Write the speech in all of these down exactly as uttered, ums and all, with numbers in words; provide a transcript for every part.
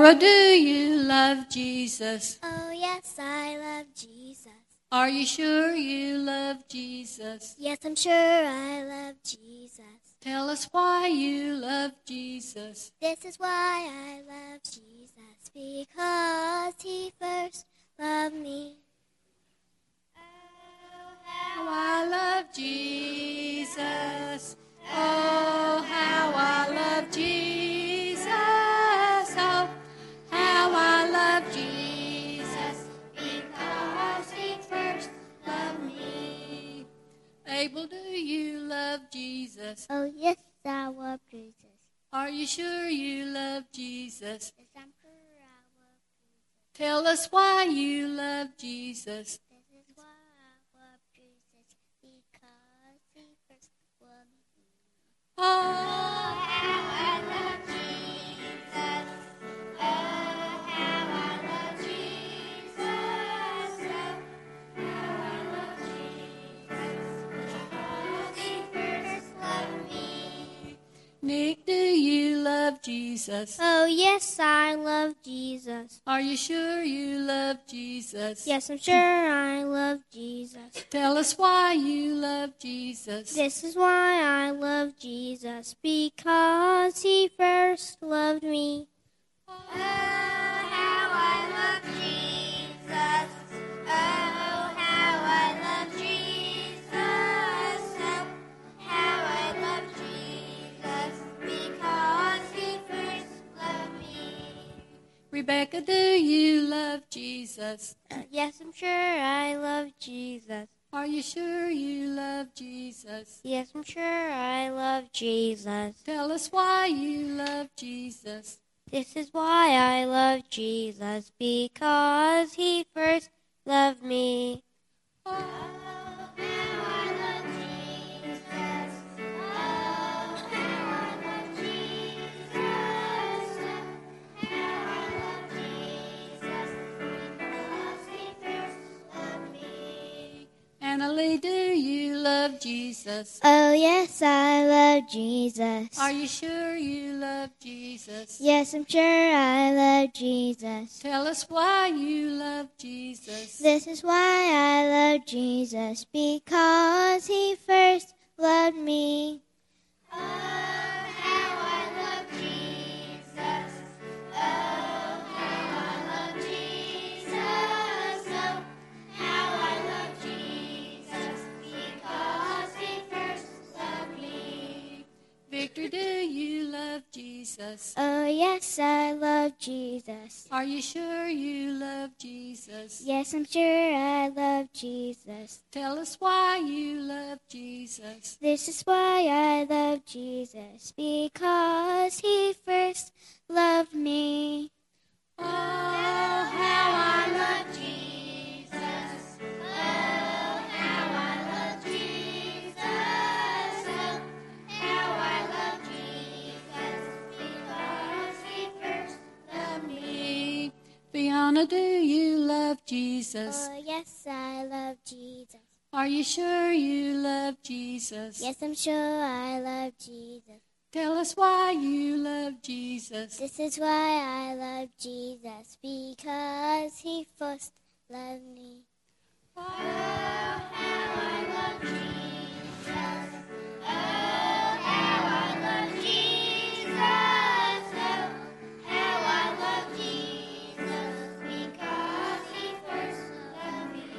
Laura, do you love Jesus? Oh, yes, I love Jesus. Are you sure you love Jesus? Yes, I'm sure I love Jesus. Tell us why you love Jesus. This is why I love Jesus, because he first loved me. Oh, how I love Jesus. Oh, how I love Jesus. Oh, how I love Jesus, because he first loved me. Abel, do you love Jesus? Oh, yes, I love Jesus. Are you sure you love Jesus? Yes, I'm sure I love Jesus. Tell us why you love Jesus. This is why I love Jesus, because he first loved me. Oh, How I love Jesus. Oh, how I love Jesus. Oh, how I love Jesus, because he first loved me. Nick, do you love Jesus? Oh, yes, I love Jesus. Are you sure you love Jesus? Yes, I'm sure I love Jesus. Tell us why you love Jesus. This is why I love Jesus, because he first loved me. Oh, how I love Jesus. Oh, how I love Jesus. Oh, how I love Jesus, because he first loved me. Rebecca, do you love Jesus? Uh, yes, I'm sure I love Jesus. Are you sure you love Jesus? Yes, I'm sure I love Jesus. Tell us why you love Jesus. This is why I love Jesus, because he first loved me. Oh, how I love Jesus. Oh, how I love Jesus. Oh, how I love Jesus, because he first loved me. Annalie, do you love Jesus? Oh, yes, I love Jesus. Are you sure you love Jesus? Yes, I'm sure I love Jesus. Tell us why you love Jesus. This is why I love Jesus, because he first loved me. Oh, how I love Jesus. Oh, how I love Jesus. Oh, how I love Jesus, because he first loved me. Victor, do you love Jesus? Oh, yes, I love Jesus. Are you sure you love Jesus? Yes, I'm sure I love Jesus. Tell us why you love Jesus. This is why I love Jesus, because he first loved me. Oh, how I love Jesus. Oh, how I love Jesus. Oh, how I love Jesus, because he first loved me. Fiona, do you love Jesus? Oh, yes, I love Jesus. Are you sure you love Jesus? Yes, I'm sure I love Jesus. Tell us why you love Jesus. This is why I love Jesus, because he first loved me. Oh, how I love Jesus. Oh, how I love Jesus. Oh, how I love Jesus, because he first loved me.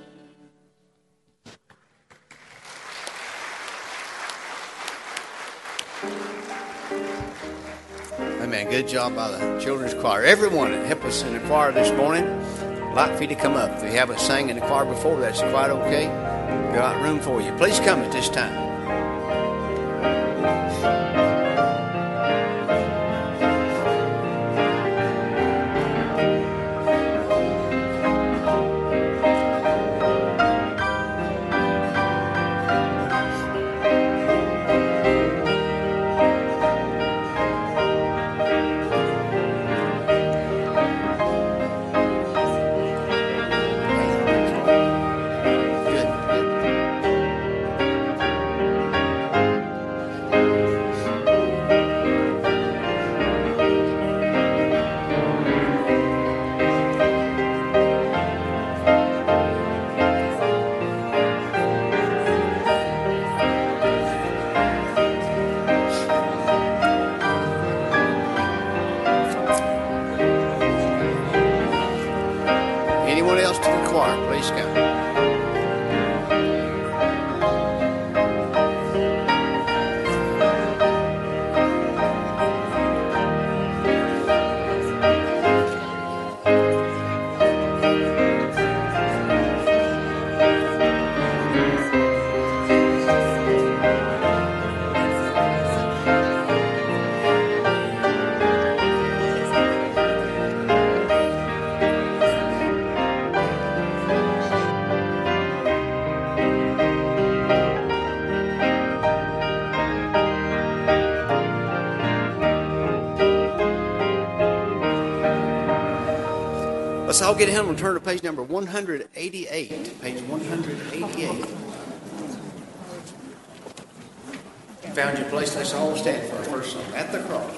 Amen. Good job by the children's choir. Everyone that helped us in the choir this morning, I'd like for you to come up. If you haven't sang in the choir before, that's quite okay. We've got room for you. Please come at this time. Good. choir, please come. Let's all get him and turn to page number one hundred eighty-eight. Page one hundred eighty-eight. Found your place. Let's all stand for our first song, At the Cross.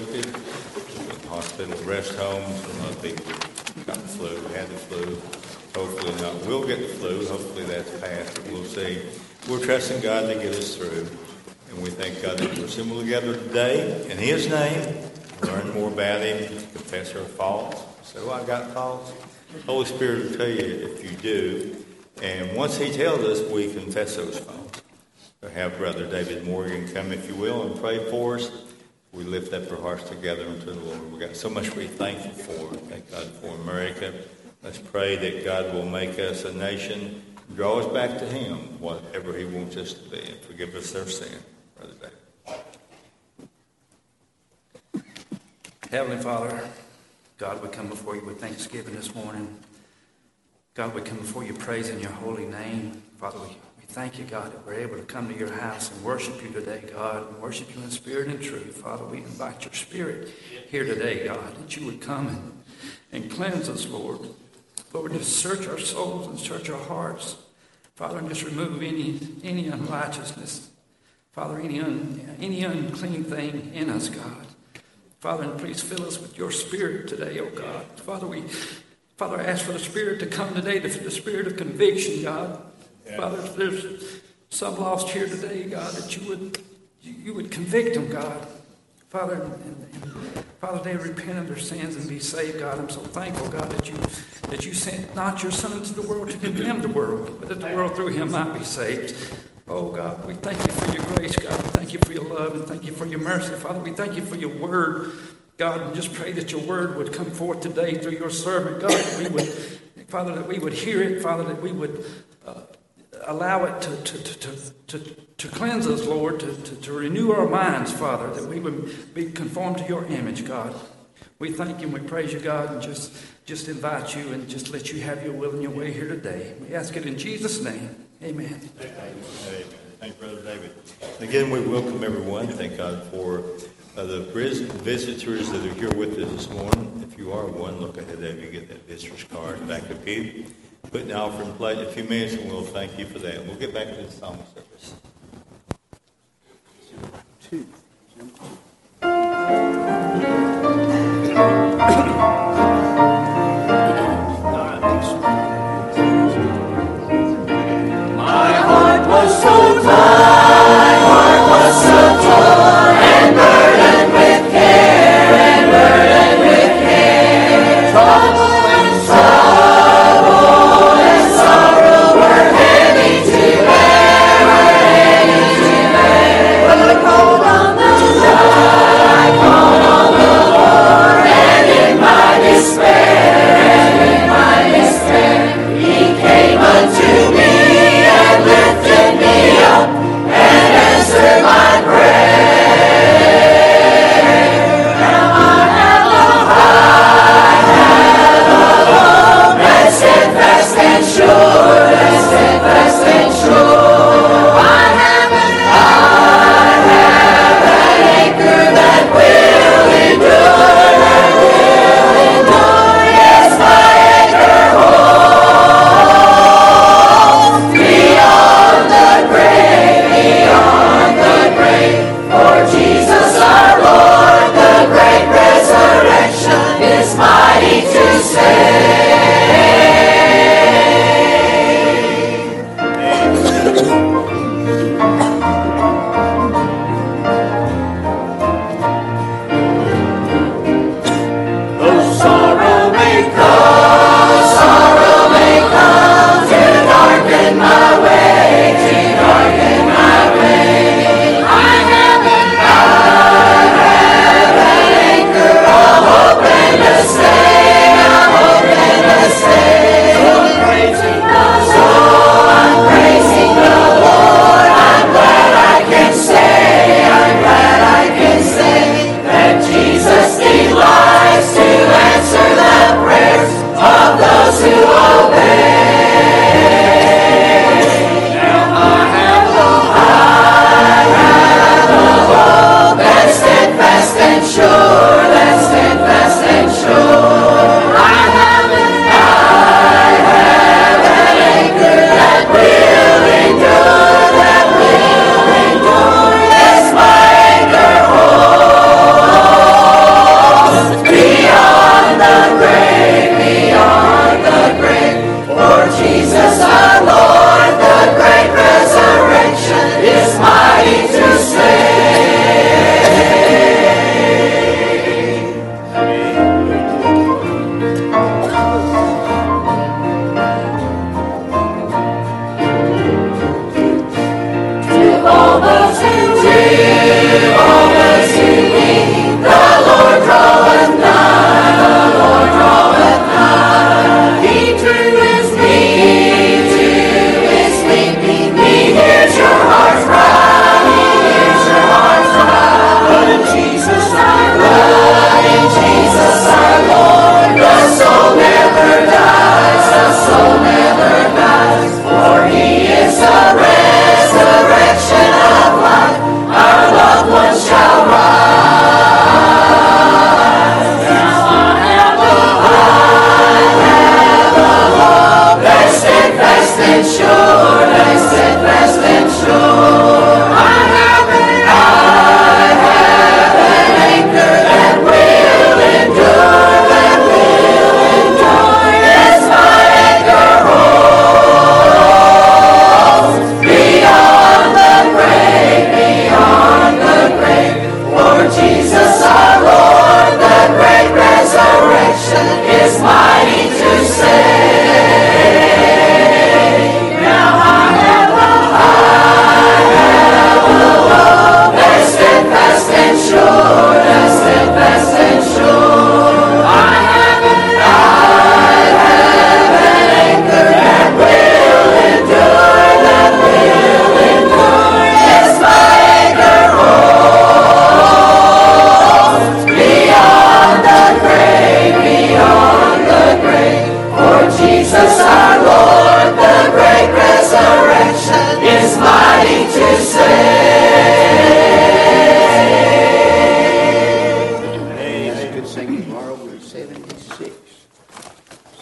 Hospital, rest homes, a lot of people got the flu, had the flu. Hopefully not. We'll get the flu. Hopefully that's passed, but we'll see. We're trusting God to get us through. And we thank God that we're assembled together today in His name, learn more about Him, confess our faults. So I got faults. Holy Spirit will tell you if you do. And once He tells us, we confess those faults. So have Brother David Morgan come, if you will, and pray for us. We lift up our hearts together unto the Lord. We've got so much to be thankful for. Thank God for America. Let's pray that God will make us a nation, draw us back to Him, whatever He wants us to be, and forgive us our sin. Brother David. Heavenly Father, God, we come before you with thanksgiving this morning. God, we come before you praising your holy name. Father, we, we thank you, God, that we're able to come to your house and worship you today, God, and worship you in spirit and truth. Father, we invite your spirit here today, God, that you would come and, and cleanse us, Lord. Lord, just search our souls and search our hearts. Father, and just remove any, any unrighteousness. Father, any, un, any unclean thing in us, God. Father, and please fill us with your spirit today, oh God. Father, we Father, I ask for the spirit to come today, the, the spirit of conviction, God. Yeah. Father, if there's some lost here today, God, that you would you, you would convict them, God. Father, and, and, Father, they repent of their sins and be saved, God. I'm so thankful, God, that you that you sent not your Son into the world to condemn the world, but that the world through him might be saved. Oh, God, we thank you for your grace, God. We thank you for your love and thank you for your mercy. Father, we thank you for your word, God, and just pray that your word would come forth today through your servant, God, that we would, Father, that we would hear it, Father, that we would uh, allow it to, to, to, to, to cleanse us, Lord, to, to, to renew our minds, Father, that we would be conformed to your image, God. We thank you and we praise you, God, and just, just invite you and just let you have your will and your way here today. We ask it in Jesus' name. Amen. Amen. Thank you, Brother David. Again, we welcome everyone. Thank God for uh, the visitors that are here with us this morning. If you are one, look ahead there. You get that visitor's card back up here. Put the offering plate in a few minutes, and we'll thank you for that. We'll get back to the song service. Two. Hold on.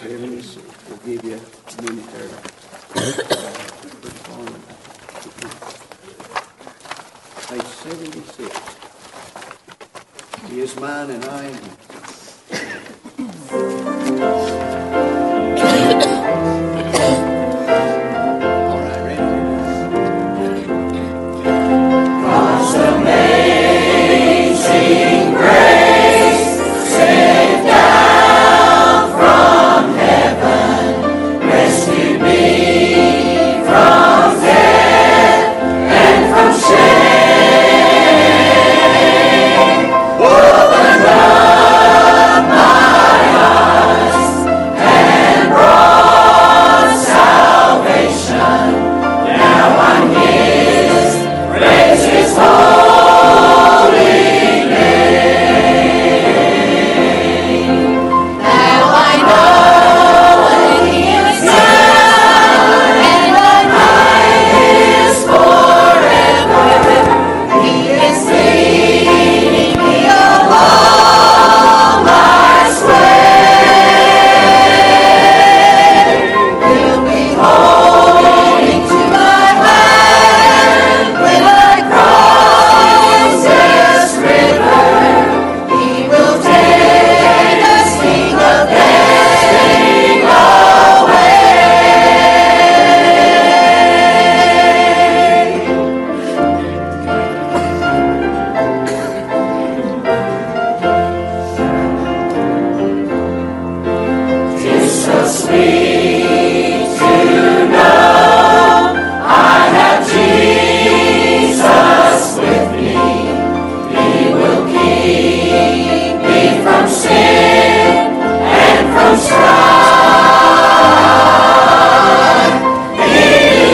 seventy-six. We'll give you a minute there. Page seventy-six. He is mine and I am his. All right, ready? God's amazing grace saved down from heaven, rescued me from death and from shame. Opened up my eyes and brought salvation. Now I'm His, praise His holy name. Now I know that He is mine, and I is forever. He is leading me along life's way. He'll be holding to my hand when I cross this river. He will take the sting of blessing away. It's so sweet to know I have Jesus with me. He will keep me from sin and from strife. He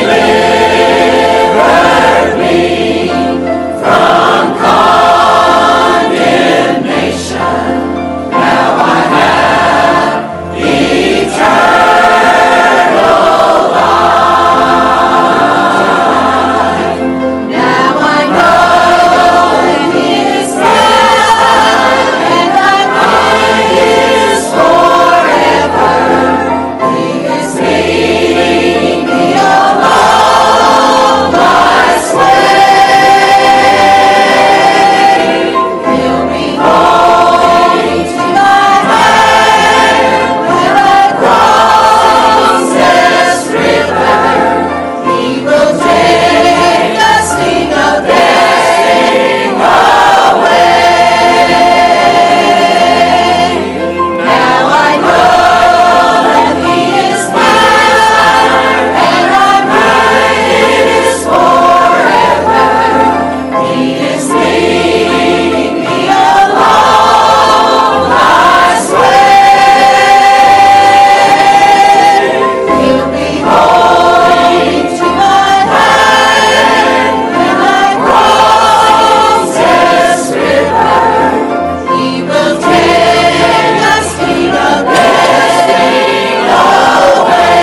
delivered me from condemnation. Now I have eternal life. Now I know that He is mine, and I mine is forever. He is leading me along life's way. He'll be holding to my hand when I cross this river. He will take the sting of blessing away. Now I know that He is mine, and I mine is forever. He is leading me along life's way. He'll be holding to my hand when I cross this river. He will take the sting of blessing away.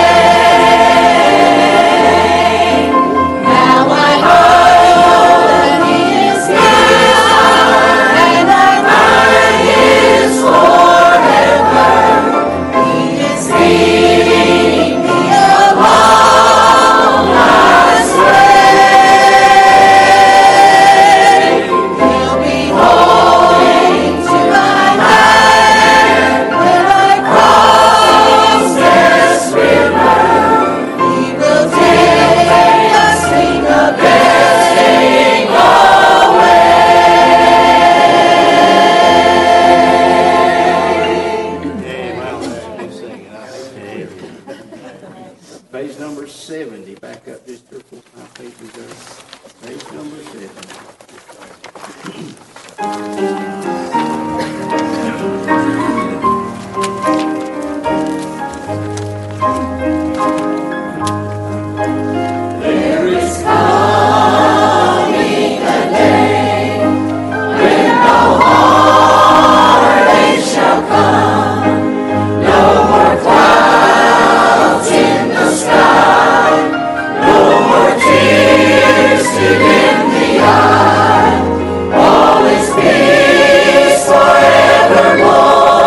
Now I know that He is mine, and I mine is forever. He is leading me along life's way. He'll be holding to my hand when I cross this river. He will take the sting of blessing away. Page number seventy. Back up just three or four five pages there. Page number seventy. There is coming a day when no heartache shall come, no more clouds in the sky, no more tears to dim the eye. All is peace forevermore.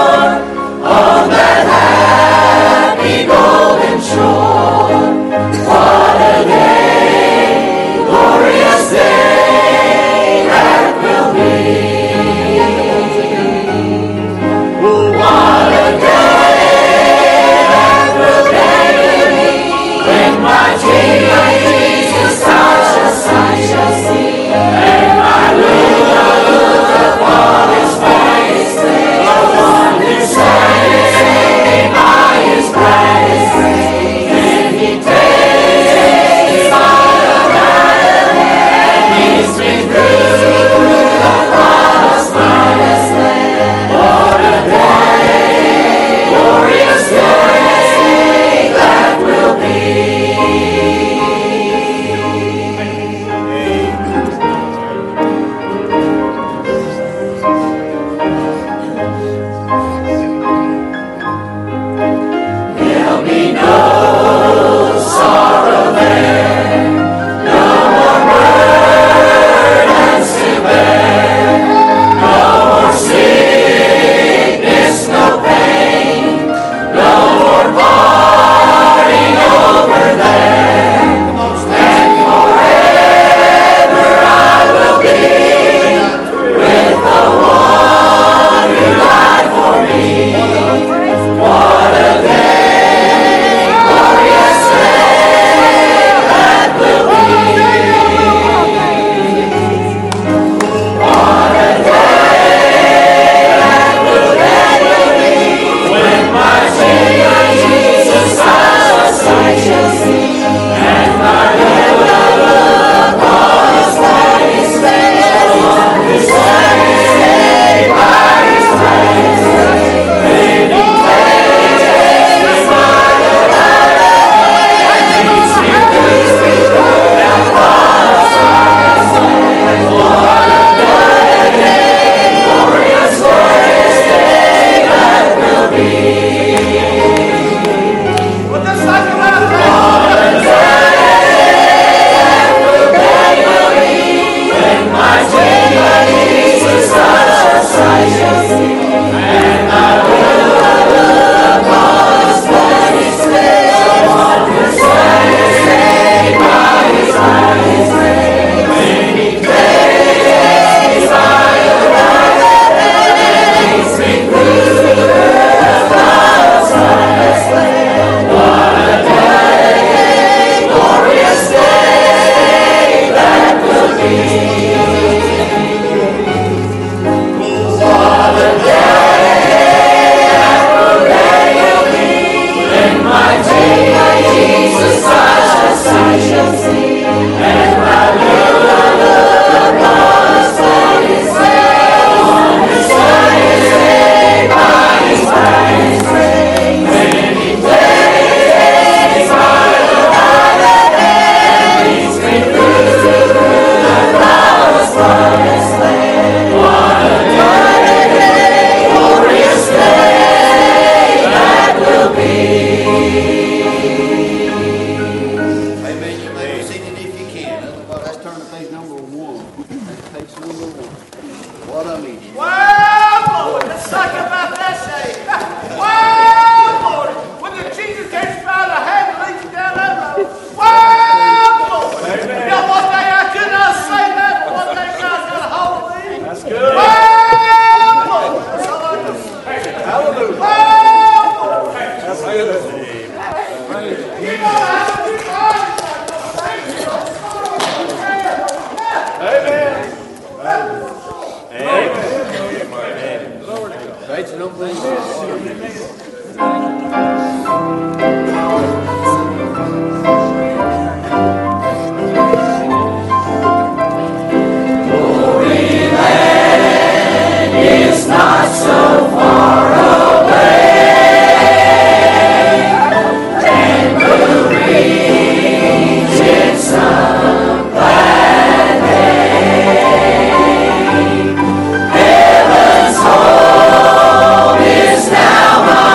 Heaven's home is now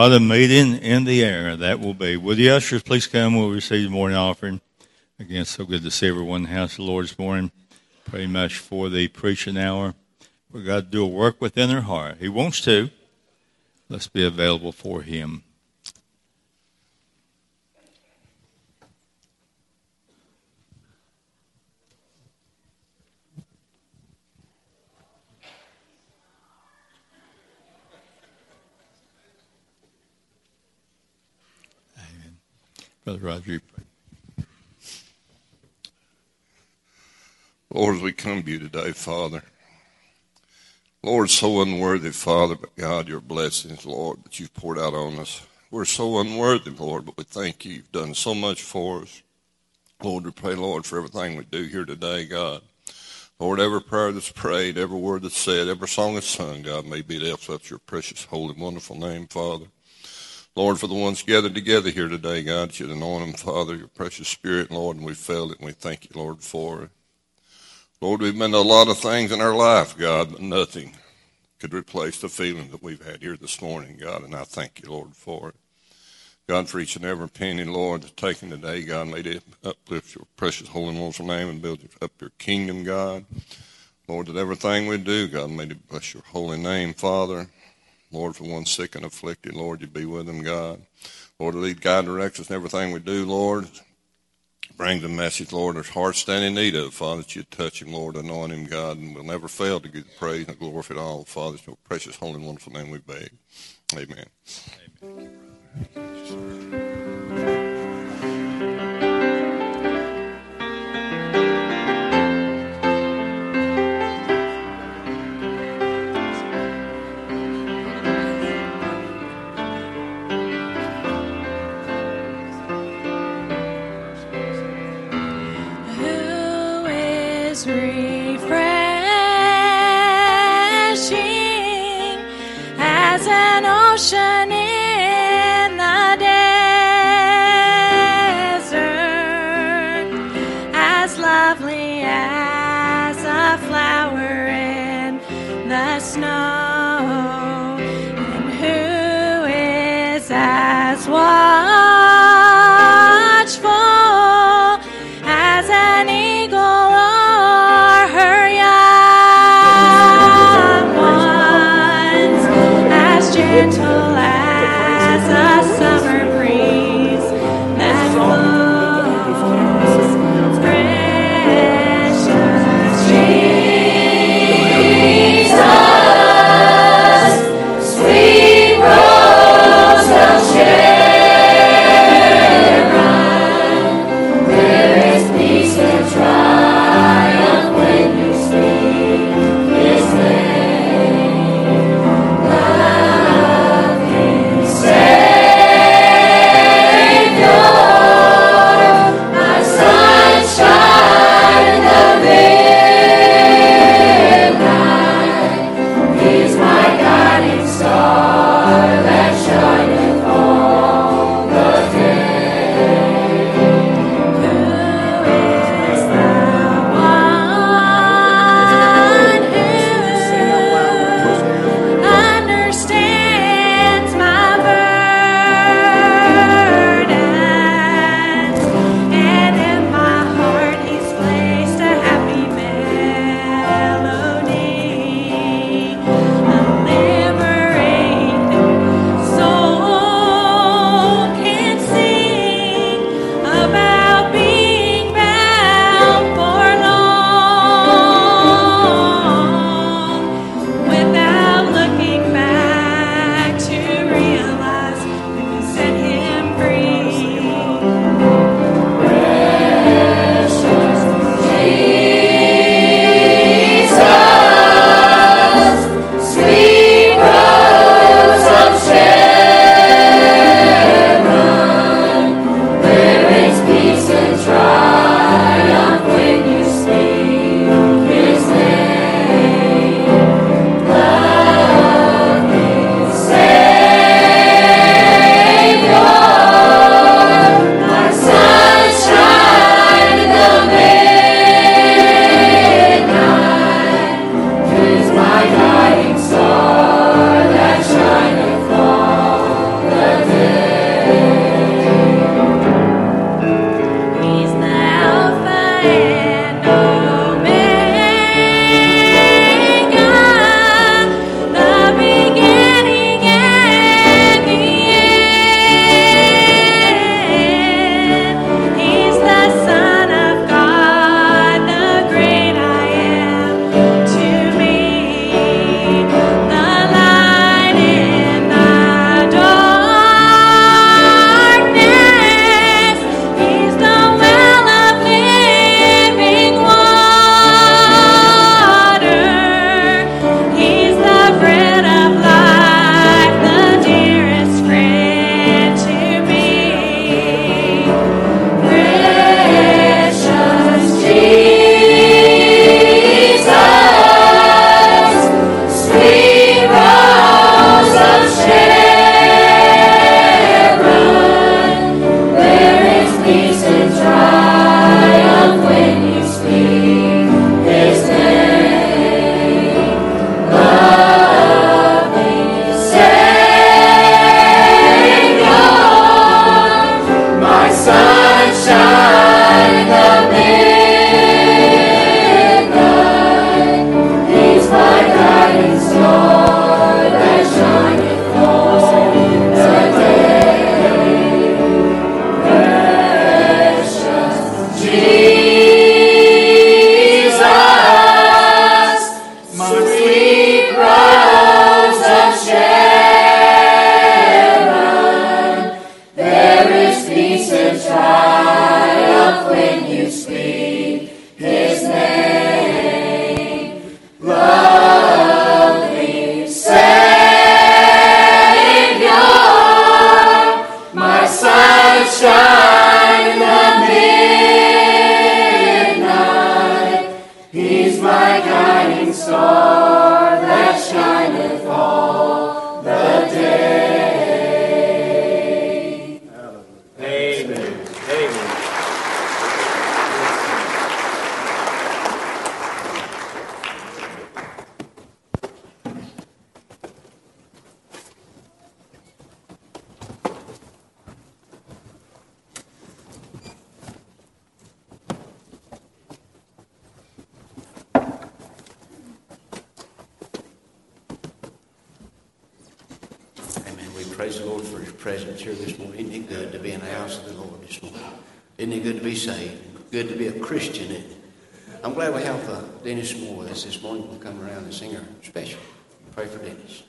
What a meeting in the air that will be. Will the ushers please come? We'll receive the morning offering. Again, so good to see everyone in the house of the Lord this morning. Pray much for the preaching hour. For God to do a work within their heart. He wants to. Let's be available for Him. Amen. Brother Roger, you pray. Lord, as we come to you today, Father, Lord, so unworthy, Father, but God, your blessings, Lord, that you've poured out on us. We're so unworthy, Lord, but we thank you. You've done so much for us. Lord, we pray, Lord, for everything we do here today, God. Lord, every prayer that's prayed, every word that's said, every song that's sung, God, may be lifted up to your precious, holy, wonderful name, Father. Lord, for the ones gathered together here today, God, that you'd anoint them, Father, your precious Spirit, Lord, and we felt it, and we thank you, Lord, for it. Lord, we've been to a lot of things in our life, God, but nothing could replace the feeling that we've had here this morning, God, and I thank you, Lord, for it. God, for each and every penny, Lord, that's taken today, God, may it uplift your precious, holy, and wonderful name and build up your kingdom, God. Lord, that everything we do, God, may it bless your holy name, Father. Lord, for one sick and afflicted, Lord, you be with them, God. Lord, lead, guide, direct us in everything we do, Lord. Bring the message, Lord, there's hearts standing in need of, Father, that you touch him, Lord, anoint him, God, and we'll never fail to give you praise and glory for it all, Father. In your precious, holy, and wonderful name we beg. Amen. Amen. Refreshing as an ocean in the desert, as lovely as a flower in the snow, and who is as watchful as an eagle her young ones, as gentle as a summer breeze that blows. Precious Jesus, sweet rose of Sharon. shine in the midnight. He's my guiding star that shineth all the day. Amen. Amen. Praise the Lord for His presence here this morning. Isn't it good to be in the house of the Lord this morning? Isn't it good to be saved? Good to be a Christian, isn't it? I'm glad we have uh, Dennis Moore with us this morning. We'll come around and sing our special. Pray for Dennis.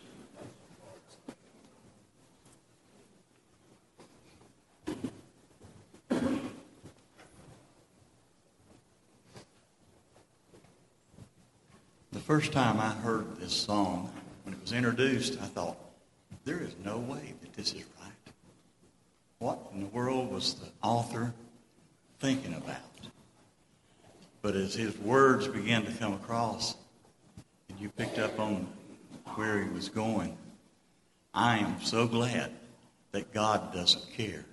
The first time I heard this song, when it was introduced, I thought, there is no way that this is right. What in the world was the author thinking about? But as his words began to come across, and you picked up on where he was going, I am so glad that God doesn't care.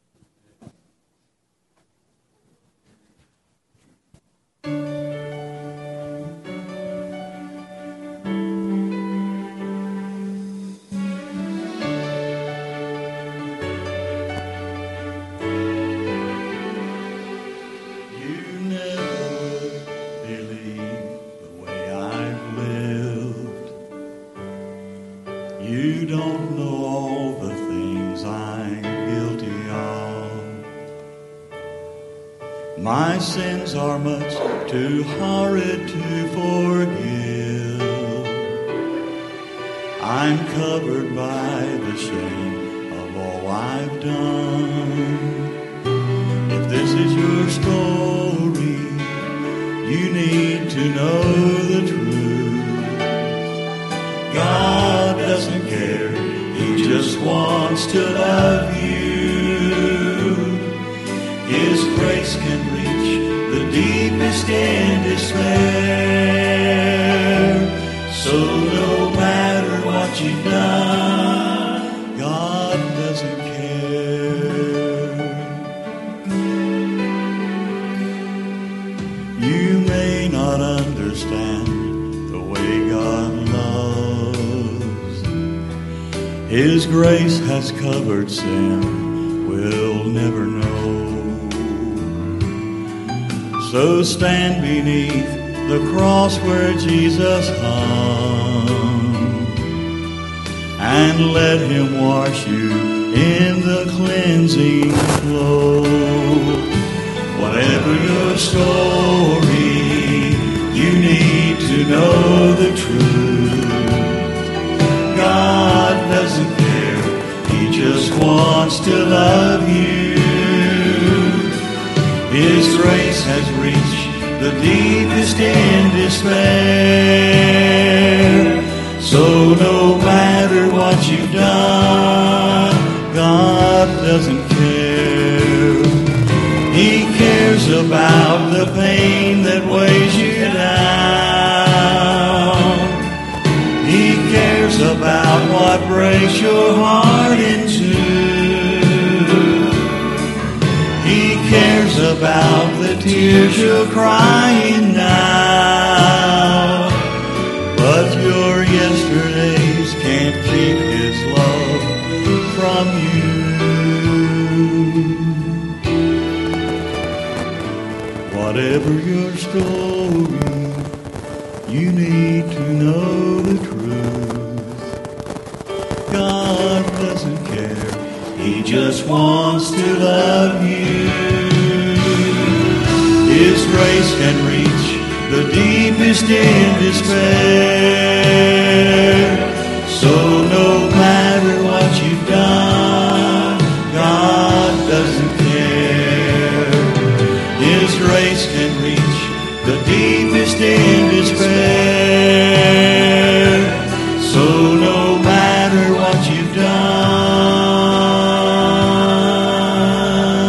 My sins are much too horrid to forgive. I'm covered by the shame of all I've done. If this is your story, you need to know the truth. God doesn't care, He just wants to love you. His grace can reach the deepest in despair. So no matter what you've done, God doesn't care. You may not understand the way God loves. His grace has covered sin we'll never know. So stand beneath the cross where Jesus hung and let Him wash you in the cleansing flow. Whatever your story, you need to know the truth. God doesn't care, He just wants to love you. His grace has reached the deepest in despair. So no matter what you've done, God doesn't care. He cares about the pain that weighs you down. He cares about what breaks your heart in two. He cares about the tears you're crying now. But your yesterdays can't keep His love from you. Whatever your story, you need to know the truth. God doesn't care, He just wants to love you. His grace can reach the deepest in despair. So no matter what you've done, God doesn't care. His grace can reach the deepest in despair. So no matter what you've done,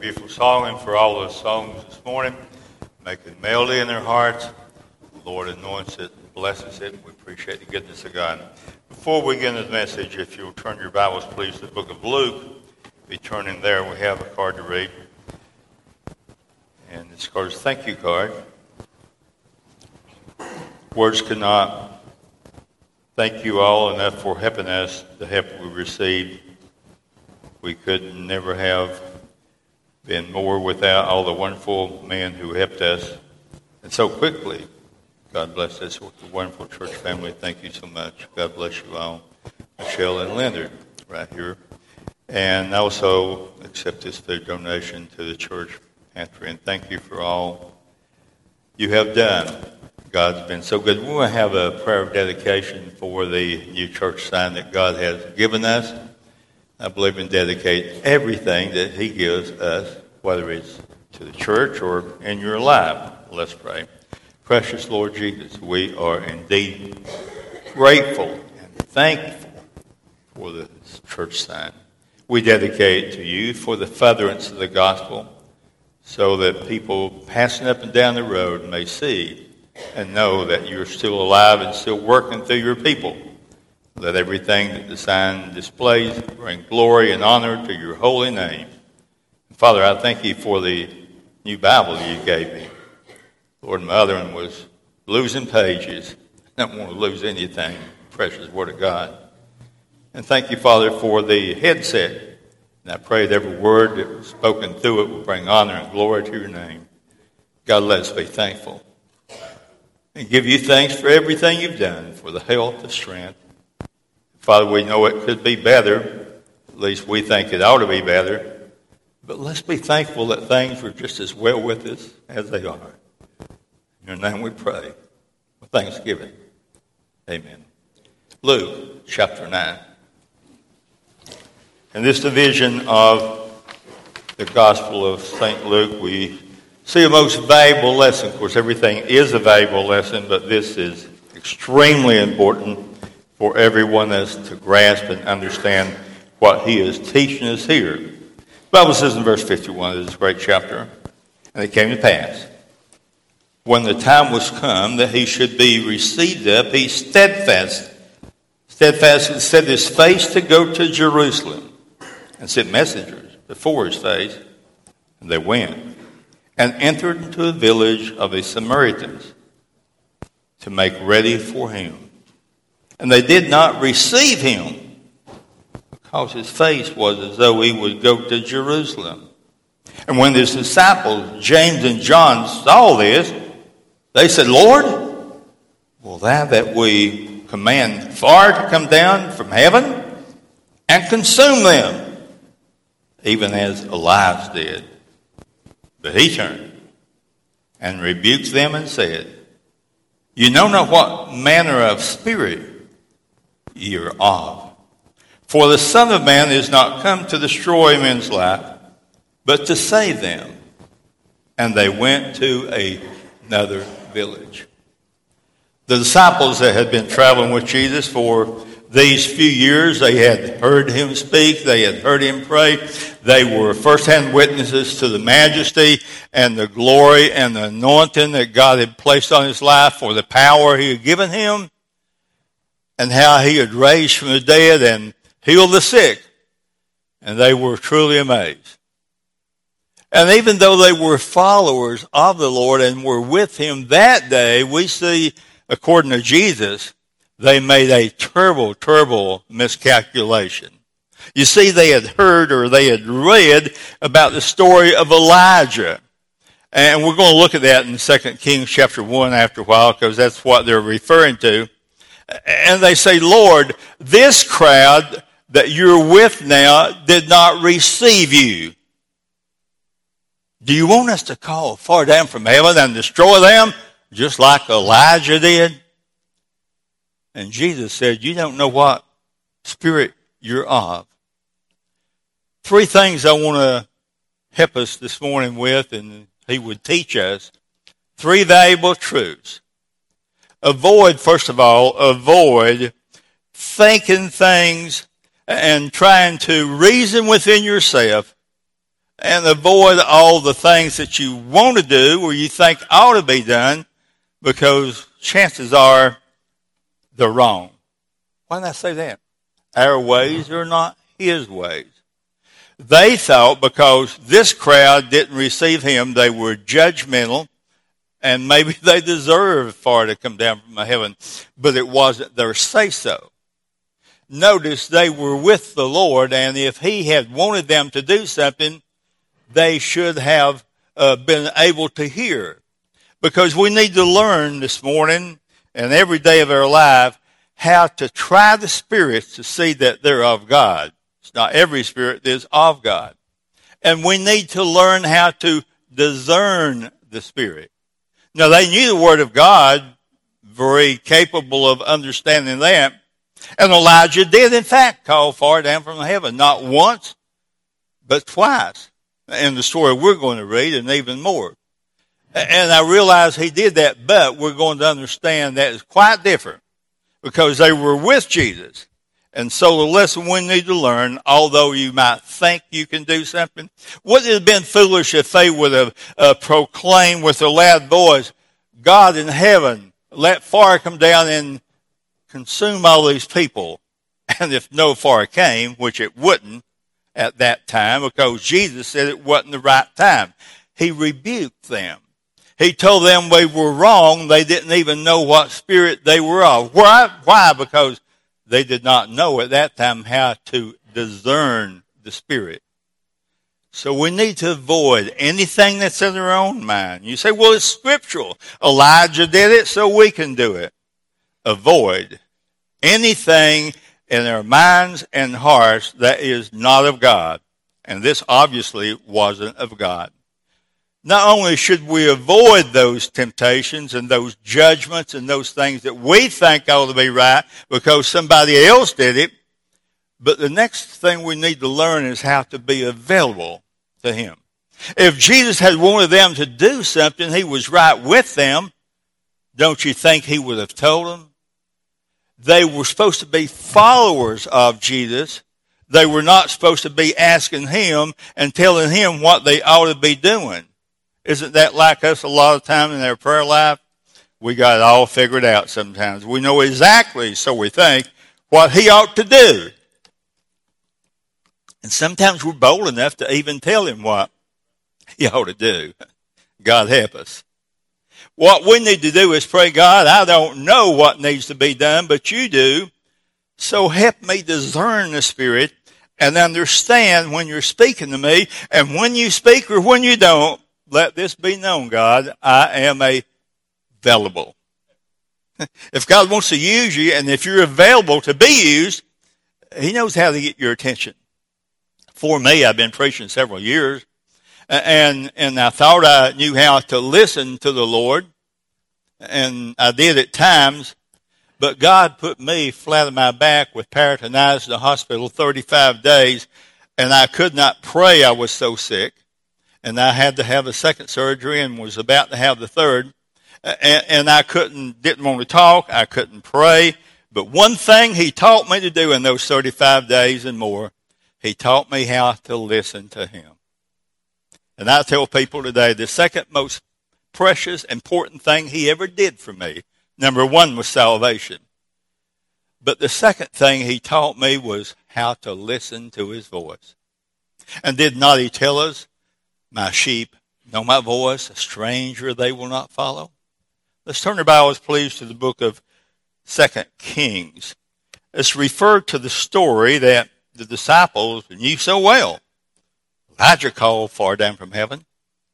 beautiful song and for all those songs this morning. Making melody in their hearts. The Lord anoints it and blesses it. We appreciate the goodness of God. Before we get into the message, if you'll turn your Bibles, please, to the book of Luke. Be turning there. We have a card to read. And this card is a thank you card. Words cannot thank you all enough for helping us, the help we received. We could never have been more without all the wonderful men who helped us. And so quickly, God bless us with the wonderful church family. Thank you so much. God bless you all. Michelle and Leonard right here. And also accept this food donation to the church pantry. And thank you for all you have done. God's been so good. We want to have a prayer of dedication for the new church sign that God has given us. I believe in dedicate everything that he gives us, whether it's to the church or in your life. Let's pray. Precious Lord Jesus, we are indeed grateful and thankful for the church sign. We dedicate it to you for the furtherance of the gospel so that people passing up and down the road may see and know that you're still alive and still working through your people. Let everything that the sign displays bring glory and honor to your holy name. Father, I thank you for the new Bible you gave me. Lord, my other one was losing pages. I don't want to lose anything. Precious Word of God. And thank you, Father, for the headset. And I pray that every word that was spoken through it will bring honor and glory to your name. God, let us be thankful. And give you thanks for everything you've done, for the health, the strength. Father, we know it could be better. At least we think it ought to be better. But let's be thankful that things were just as well with us as they are. In your name we pray. With thanksgiving. Amen. Luke chapter nine. In this division of the Gospel of Saint Luke, we see a most valuable lesson. Of course, everything is a valuable lesson, but this is extremely important for everyone else to grasp and understand what he is teaching us here. The Bible says in verse fifty-one of this great chapter, and it came to pass, when the time was come that he should be received up, he steadfast, steadfast set his face to go to Jerusalem, and sent messengers before his face, and they went, and entered into a village of the Samaritans to make ready for him. And they did not receive him, because his face was as though he would go to Jerusalem. And when his disciples, James and John, saw this, they said, Lord, will thou that we command fire to come down from heaven and consume them, even as Elias did? But he turned and rebuked them and said, you know not what manner of spirit ye are of. For the Son of Man is not come to destroy men's life, but to save them. And they went to a, another village. The disciples that had been traveling with Jesus for these few years, they had heard him speak, they had heard him pray. They were firsthand witnesses to the majesty and the glory and the anointing that God had placed on his life, for the power he had given him, and how he had raised from the dead and healed the sick. And they were truly amazed. And even though they were followers of the Lord and were with him that day, we see, according to Jesus, they made a terrible, terrible miscalculation. You see, they had heard or they had read about the story of Elijah. And we're going to look at that in Second Kings chapter one after a while, because that's what they're referring to. And they say, Lord, this crowd that you're with now did not receive you. Do you want us to call fire down from heaven and destroy them, just like Elijah did? And Jesus said, you don't know what spirit you're of. Three things I want to help us this morning with, and he would teach us. Three valuable truths. Avoid, first of all, avoid thinking things and trying to reason within yourself and avoid all the things that you want to do or you think ought to be done, because chances are they're wrong. Why did I say that? Our ways are not his ways. They thought because this crowd didn't receive him, they were judgmental, and maybe they deserved fire to come down from heaven, but it wasn't their say-so. Notice they were with the Lord, and if he had wanted them to do something, they should have uh, been able to hear. Because we need to learn this morning and every day of our life how to try the spirits to see that they're of God. It's not every spirit that is of God. And we need to learn how to discern the spirit. Now, they knew the Word of God, very capable of understanding that. And Elijah did, in fact, call fire down from heaven. Not once, but twice. In the story we're going to read, and even more. And I realize he did that, but we're going to understand that is quite different, because they were with Jesus. And so the lesson we need to learn, although you might think you can do something, wouldn't it have been foolish if they would have uh, proclaimed with a loud voice, God in heaven, let fire come down and consume all these people. And if no fire came, which it wouldn't at that time, because Jesus said it wasn't the right time, he rebuked them. He told them they were wrong. They didn't even know what spirit they were of. Why? Why? Because they did not know at that time how to discern the spirit. So we need to avoid anything that's in our own mind. You say, well, it's scriptural. Elijah did it, so we can do it. Avoid anything in our minds and hearts that is not of God. And this obviously wasn't of God. Not only should we avoid those temptations and those judgments and those things that we think ought to be right because somebody else did it, but the next thing we need to learn is how to be available to him. If Jesus had wanted them to do something, he was right with them. Don't you think he would have told them? They were supposed to be followers of Jesus. They were not supposed to be asking him and telling him what they ought to be doing. Isn't that like us a lot of time in our prayer life? We got it all figured out sometimes. We know exactly, so we think, what he ought to do. And sometimes we're bold enough to even tell him what he ought to do. God help us. What we need to do is pray, God, I don't know what needs to be done, but you do. So help me discern the Spirit and understand when you're speaking to me, and when you speak or when you don't, let this be known, God, I am available. If God wants to use you, and if you're available to be used, he knows how to get your attention. For me, I've been preaching several years, and and I thought I knew how to listen to the Lord, and I did at times, but God put me flat on my back with peritonitis in the hospital thirty-five days, and I could not pray. I was so sick. And I had to have a second surgery and was about to have the third. And, and I couldn't, didn't want to talk. I couldn't pray. But one thing he taught me to do in those thirty-five days and more, he taught me how to listen to him. And I tell people today, the second most precious, important thing he ever did for me, number one was salvation. But the second thing he taught me was how to listen to his voice. And did not he tell us, my sheep know my voice, a stranger they will not follow? Let's turn our Bibles, please, to the book of Second Kings. It's referred to the story that the disciples knew so well. Elijah called far down from heaven.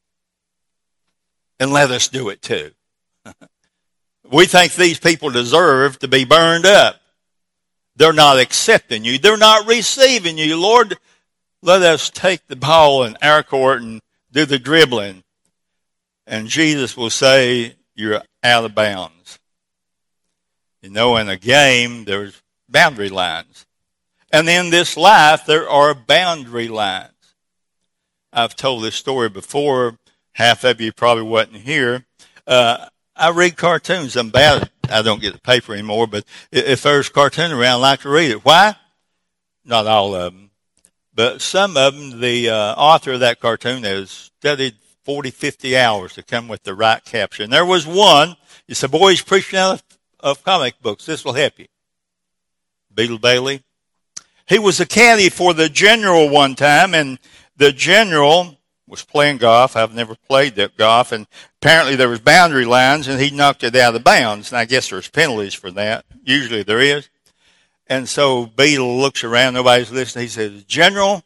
And let us do it too. We think these people deserve to be burned up. They're not accepting you. They're not receiving you. Lord, let us take the ball in our court and do the dribbling. And Jesus will say, you're out of bounds. You know, in a game, there's boundary lines. And in this life, there are boundary lines. I've told this story before. Half of you probably wasn't here. Uh, I read cartoons. I'm bad. I don't get the paper anymore, but if there's a cartoon around, I like to read it. Why? Not all of them. But But some of them, the uh, author of that cartoon has studied forty, fifty hours to come with the right caption. There was one, you said, boy, he's preaching out of, of comic books. This will help you. Beetle Bailey. He was a caddy for the general one time, and the general was playing golf. I've never played that golf, and apparently there was boundary lines, and he knocked it out of bounds. And I guess there's penalties for that. Usually there is. And so Beetle looks around. Nobody's listening. He says, General,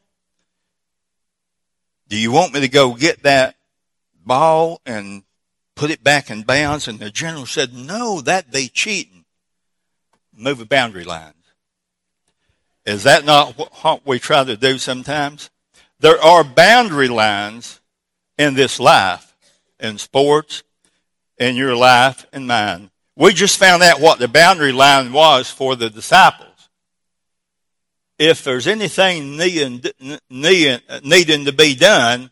do you want me to go get that ball and put it back in bounds? And the general said, no, that'd be cheating. Move a boundary lines. Is that not what we try to do sometimes? There are boundary lines in this life, in sports, in your life, and mine. We just found out what the boundary line was for the disciples. If there's anything needing, needing to be done,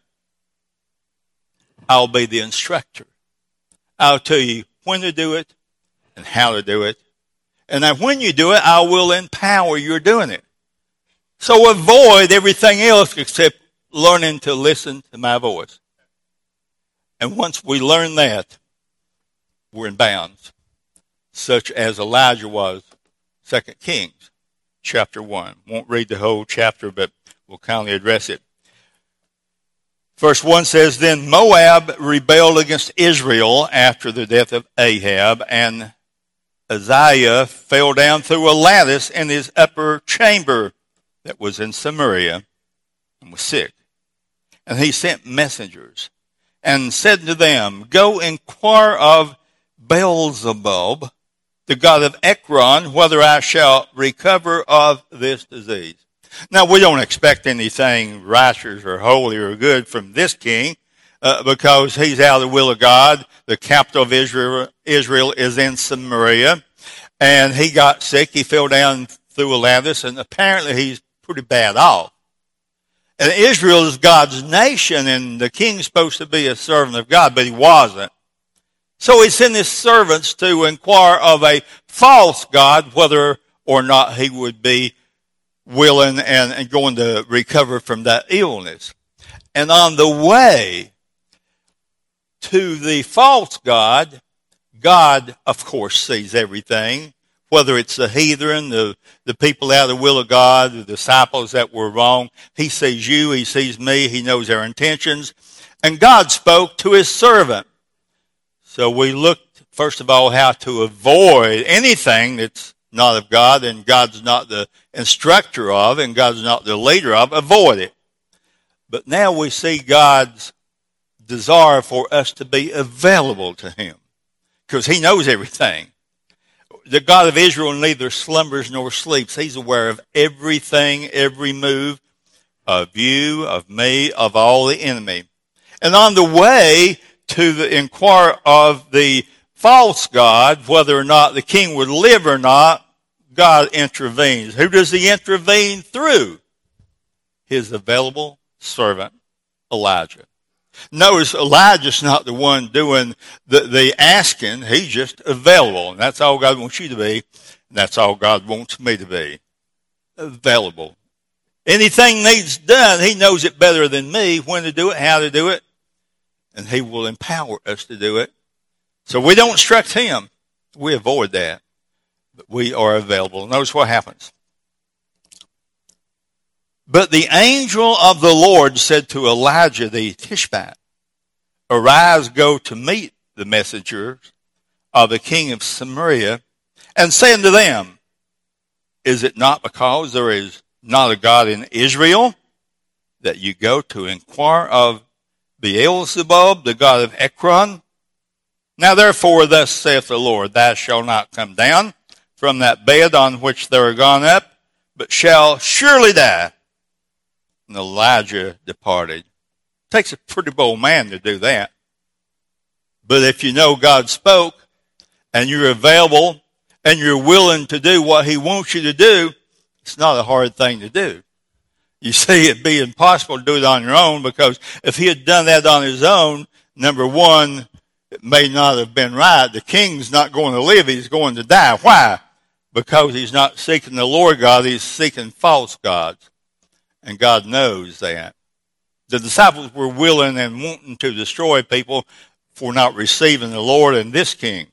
I'll be the instructor. I'll tell you when to do it and how to do it. And then when you do it, I will empower you doing it. So avoid everything else except learning to listen to my voice. And once we learn that, we're in bounds, such as Elijah was, Second Kings, chapter one. Won't read the whole chapter, but we'll kindly address it. Verse one says, Then Moab rebelled against Israel after the death of Ahab, and Uzziah fell down through a lattice in his upper chamber that was in Samaria and was sick. And he sent messengers and said to them, Go inquire of Beelzebub, the god of Ekron, whether I shall recover of this disease. Now, we don't expect anything righteous or holy or good from this king uh, because he's out of the will of God. The capital of Israel, Israel is in Samaria. And he got sick. He fell down through a lattice, and apparently he's pretty bad off. And Israel is God's nation, and the king's supposed to be a servant of God, but he wasn't. So he sent his servants to inquire of a false god whether or not he would be willing and, and going to recover from that illness. And on the way to the false god, God, of course, sees everything, whether it's the heathen, the, the people out of the will of God, the disciples that were wrong. He sees you, he sees me, he knows our intentions. And God spoke to his servant. So we looked, first of all, how to avoid anything that's not of God and God's not the instructor of and God's not the leader of. Avoid it. But now we see God's desire for us to be available to him because he knows everything. The God of Israel neither slumbers nor sleeps. He's aware of everything, every move of you, of me, of all the enemy. And on the way to the inquire of the false god, whether or not the king would live or not, God intervenes. Who does he intervene through? His available servant, Elijah. Notice Elijah's not the one doing the, the asking. He's just available. And that's all God wants you to be. And that's all God wants me to be. Available. Anything needs done, he knows it better than me, when to do it, how to do it. And he will empower us to do it. So we don't instruct him. We avoid that. But we are available. Notice what happens. But the angel of the Lord said to Elijah the Tishbite, Arise, go to meet the messengers of the king of Samaria, and say unto them, Is it not because there is not a God in Israel that you go to inquire of Beelzebub, the god of Ekron? Now therefore, thus saith the Lord, Thou shalt not come down from that bed on which thou art gone up, but shall surely die. And Elijah departed. It takes a pretty bold man to do that. But if you know God spoke, and you're available, and you're willing to do what he wants you to do, it's not a hard thing to do. You see, it'd be impossible to do it on your own, because if he had done that on his own, number one, it may not have been right. The king's not going to live, he's going to die. Why? Because he's not seeking the Lord God, he's seeking false gods. And God knows that. The disciples were willing and wanting to destroy people for not receiving the Lord and this king.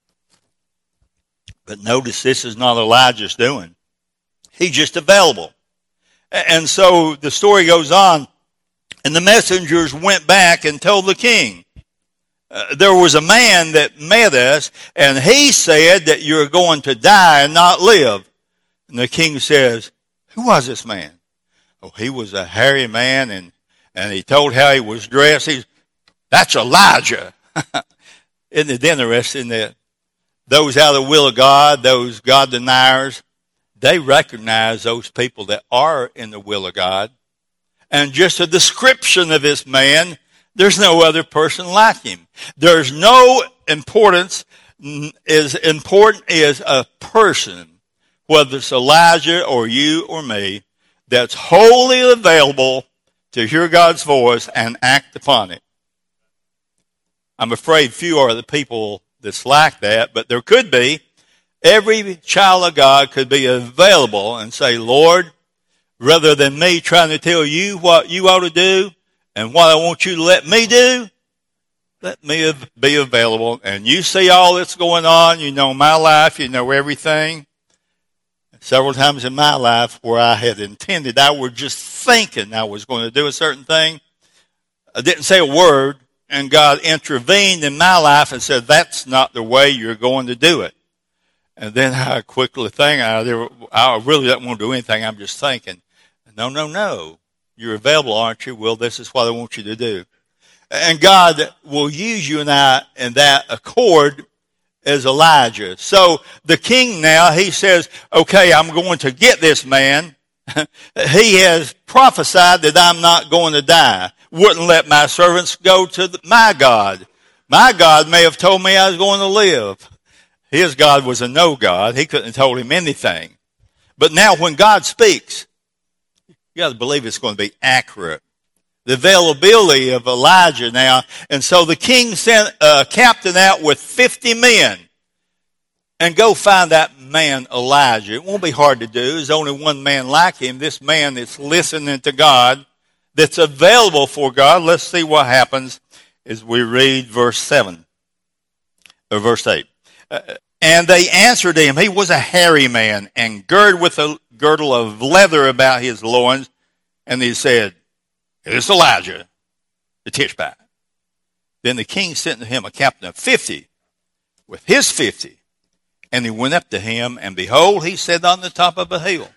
But notice this is not Elijah's doing. He's just available. And so the story goes on, and the messengers went back and told the king, uh, there was a man that met us, and he said that you're going to die and not live. And the king says, who was this man? Oh, he was a hairy man, and, and he told how he was dressed. He's, that's Elijah. Isn't it interesting that those out of the will of God, those God deniers, they recognize those people that are in the will of God. And just a description of this man, there's no other person like him. There's no importance, as important as a person, whether it's Elijah or you or me, that's wholly available to hear God's voice and act upon it. I'm afraid few are the people that's like that, but there could be. Every child of God could be available and say, Lord, rather than me trying to tell you what you ought to do and what I want you to let me do, let me be available. And you see all that's going on. You know my life. You know everything. Several times in my life where I had intended, I was just thinking I was going to do a certain thing. I didn't say a word, and God intervened in my life and said, that's not the way you're going to do it. And then I quickly think, I, I really don't want to do anything. I'm just thinking, no, no, no. You're available, aren't you? Well, this is what I want you to do. And God will use you and I in that accord as Elijah. So the king now, he says, okay, I'm going to get this man. He has prophesied that I'm not going to die. Wouldn't let my servants go to the, my God. My God may have told me I was going to live. His God was a no God. He couldn't have told him anything. But now when God speaks, you got to believe it's going to be accurate. The availability of Elijah now. And so the king sent a captain out with fifty men. And go find that man Elijah. It won't be hard to do. There's only one man like him. This man that's listening to God, that's available for God. Let's see what happens as we read verse seven. Or verse eight. Uh, and they answered him. He was a hairy man and girded with a girdle of leather about his loins. And he said, it's Elijah, the Tishbite. Then the king sent to him a captain of fifty with his fifty. And he went up to him, and behold, he sat on the top of a hill.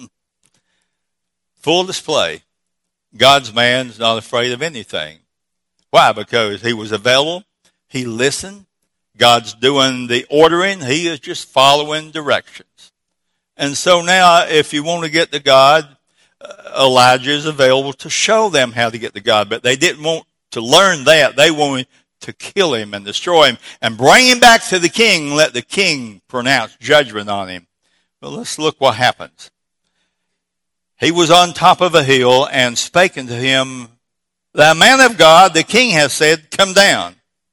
Full display. God's man's not afraid of anything. Why? Because he was available. He listened. God's doing the ordering. He is just following directions. And so now, if you want to get to God, Elijah is available to show them how to get to God. But they didn't want to learn that. They wanted to kill him and destroy him and bring him back to the king and let the king pronounce judgment on him. But let's look what happens. He was on top of a hill and spake unto him, thou man of God, the king has said, come down.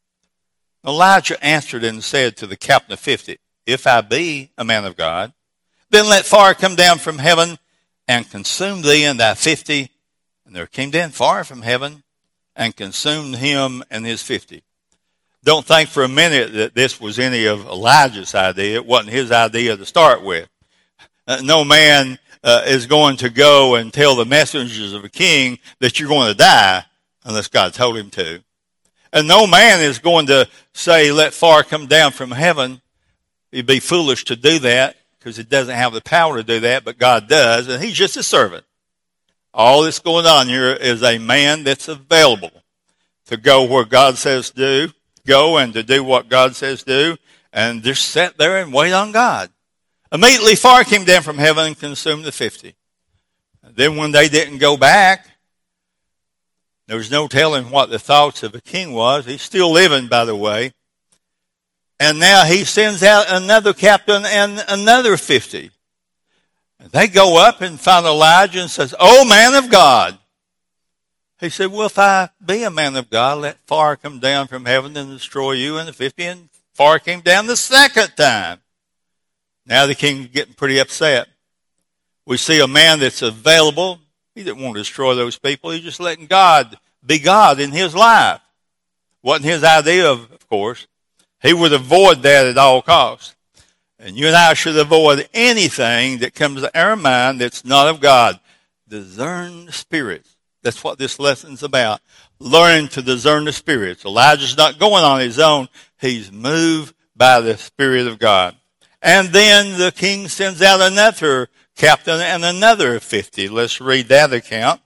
Elijah answered and said to the captain of fifty, if I be a man of God, then let fire come down from heaven and consume thee and thy fifty. And there came down fire from heaven and consumed him and his fifty. Don't think for a minute that this was any of Elijah's idea. It wasn't his idea to start with. Uh, no man uh, is going to go and tell the messengers of a king that you're going to die unless God told him to. And no man is going to say, let fire come down from heaven. It'd be foolish to do that because it doesn't have the power to do that, but God does, and he's just a servant. All that's going on here is a man that's available to go where God says do, go and to do what God says do, and just sit there and wait on God. Immediately fire came down from heaven and consumed the fifty. Then when they didn't go back, there was no telling what the thoughts of the king was. He's still living, by the way. And now he sends out another captain and another fifty. They go up and find Elijah and says, oh, man of God. He said, well, if I be a man of God, let fire come down from heaven and destroy you and the fifty. And fire came down the second time. Now the king's getting pretty upset. We see a man that's available. He didn't want to destroy those people. He was just letting God be God in his life. Wasn't his idea, of, of course. He would avoid that at all costs. And you and I should avoid anything that comes to our mind that's not of God. Discern the spirits. That's what this lesson's about. Learning to discern the spirits. Elijah's not going on his own. He's moved by the Spirit of God. And then the king sends out another captain and another fifty. Let's read that account.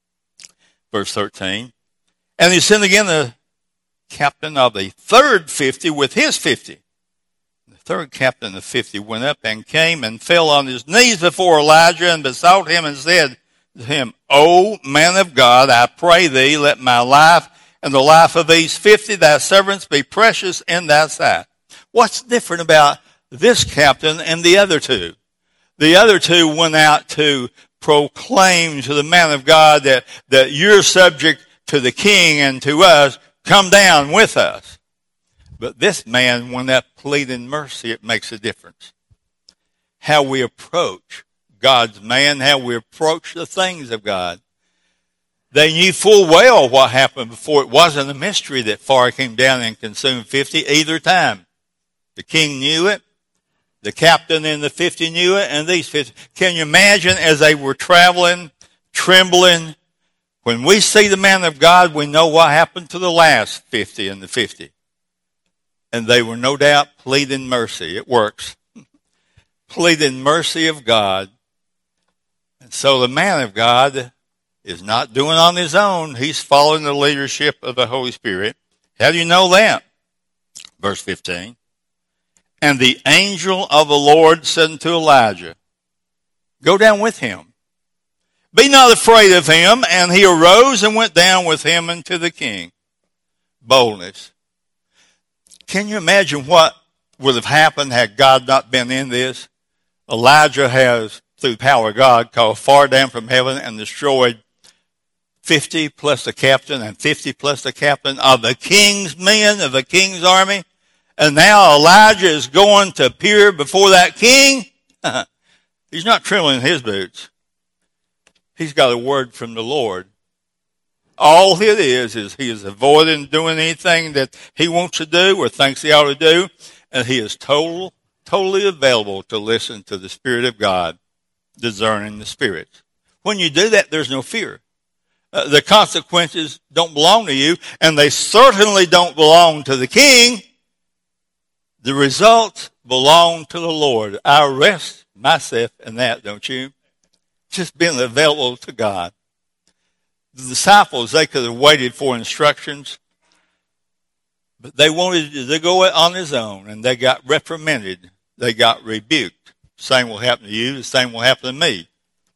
Verse thirteen. And he sent again the captain of the third fifty with his fifty. The third captain of fifty went up and came and fell on his knees before Elijah and besought him and said to him, O man of God, I pray thee, let my life and the life of these fifty thy servants be precious in thy sight. What's different about this captain and the other two? The other two went out to proclaim to the man of God that, that you're subject to the king and to us. Come down with us. But this man, when that pleading mercy, it makes a difference. How we approach God's man, how we approach the things of God. They knew full well what happened before. It wasn't a mystery that fire came down and consumed fifty either time. The king knew it. The captain and the fifty knew it, and these fifty. Can you imagine as they were traveling, trembling? When we see the man of God, we know what happened to the last fifty and the fifty. And they were no doubt pleading mercy. It works. Pleading mercy of God. And so the man of God is not doing on his own. He's following the leadership of the Holy Spirit. How do you know that? Verse fifteen. And the angel of the Lord said unto Elijah, go down with him. Be not afraid of him. And he arose and went down with him unto the king. Boldness. Can you imagine what would have happened had God not been in this? Elijah has, through the power of God, called fire down from heaven and destroyed fifty plus the captain and fifty plus the captain of the king's men, of the king's army. And now Elijah is going to appear before that king. He's not trembling in his boots. He's got a word from the Lord. All it is is he is avoiding doing anything that he wants to do or thinks he ought to do. And he is total, totally available to listen to the Spirit of God, discerning the spirits. When you do that, there's no fear. Uh, the consequences don't belong to you, and they certainly don't belong to the king. The results belong to the Lord. I rest myself in that, don't you? Just being available to God. The disciples, they could have waited for instructions, but they wanted to go on his own, and they got reprimanded. They got rebuked. The same will happen to you. The same will happen to me.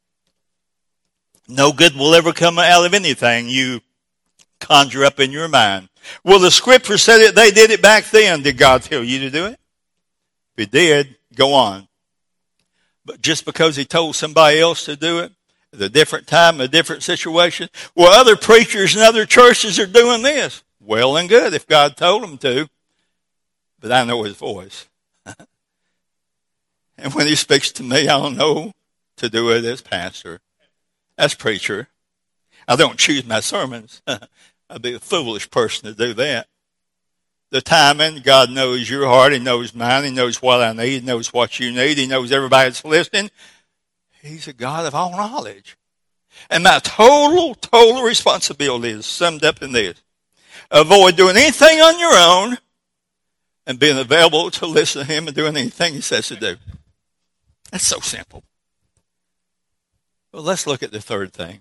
No good will ever come out of anything you conjure up in your mind. Well, the scripture said it. They did it back then. Did God tell you to do it? If he did, go on. But just because he told somebody else to do it at a different time, a different situation, well, other preachers and other churches are doing this. Well and good if God told them to. But I know his voice. And when he speaks to me, I don't know to do it as pastor, as preacher. I don't choose my sermons. I'd be a foolish person to do that. The timing, God knows your heart. He knows mine. He knows what I need. He knows what you need. He knows everybody that's listening. He's a God of all knowledge. And my total, total responsibility is summed up in this. Avoid doing anything on your own and being available to listen to him and doing anything he says to do. That's so simple. Well, let's look at the third thing.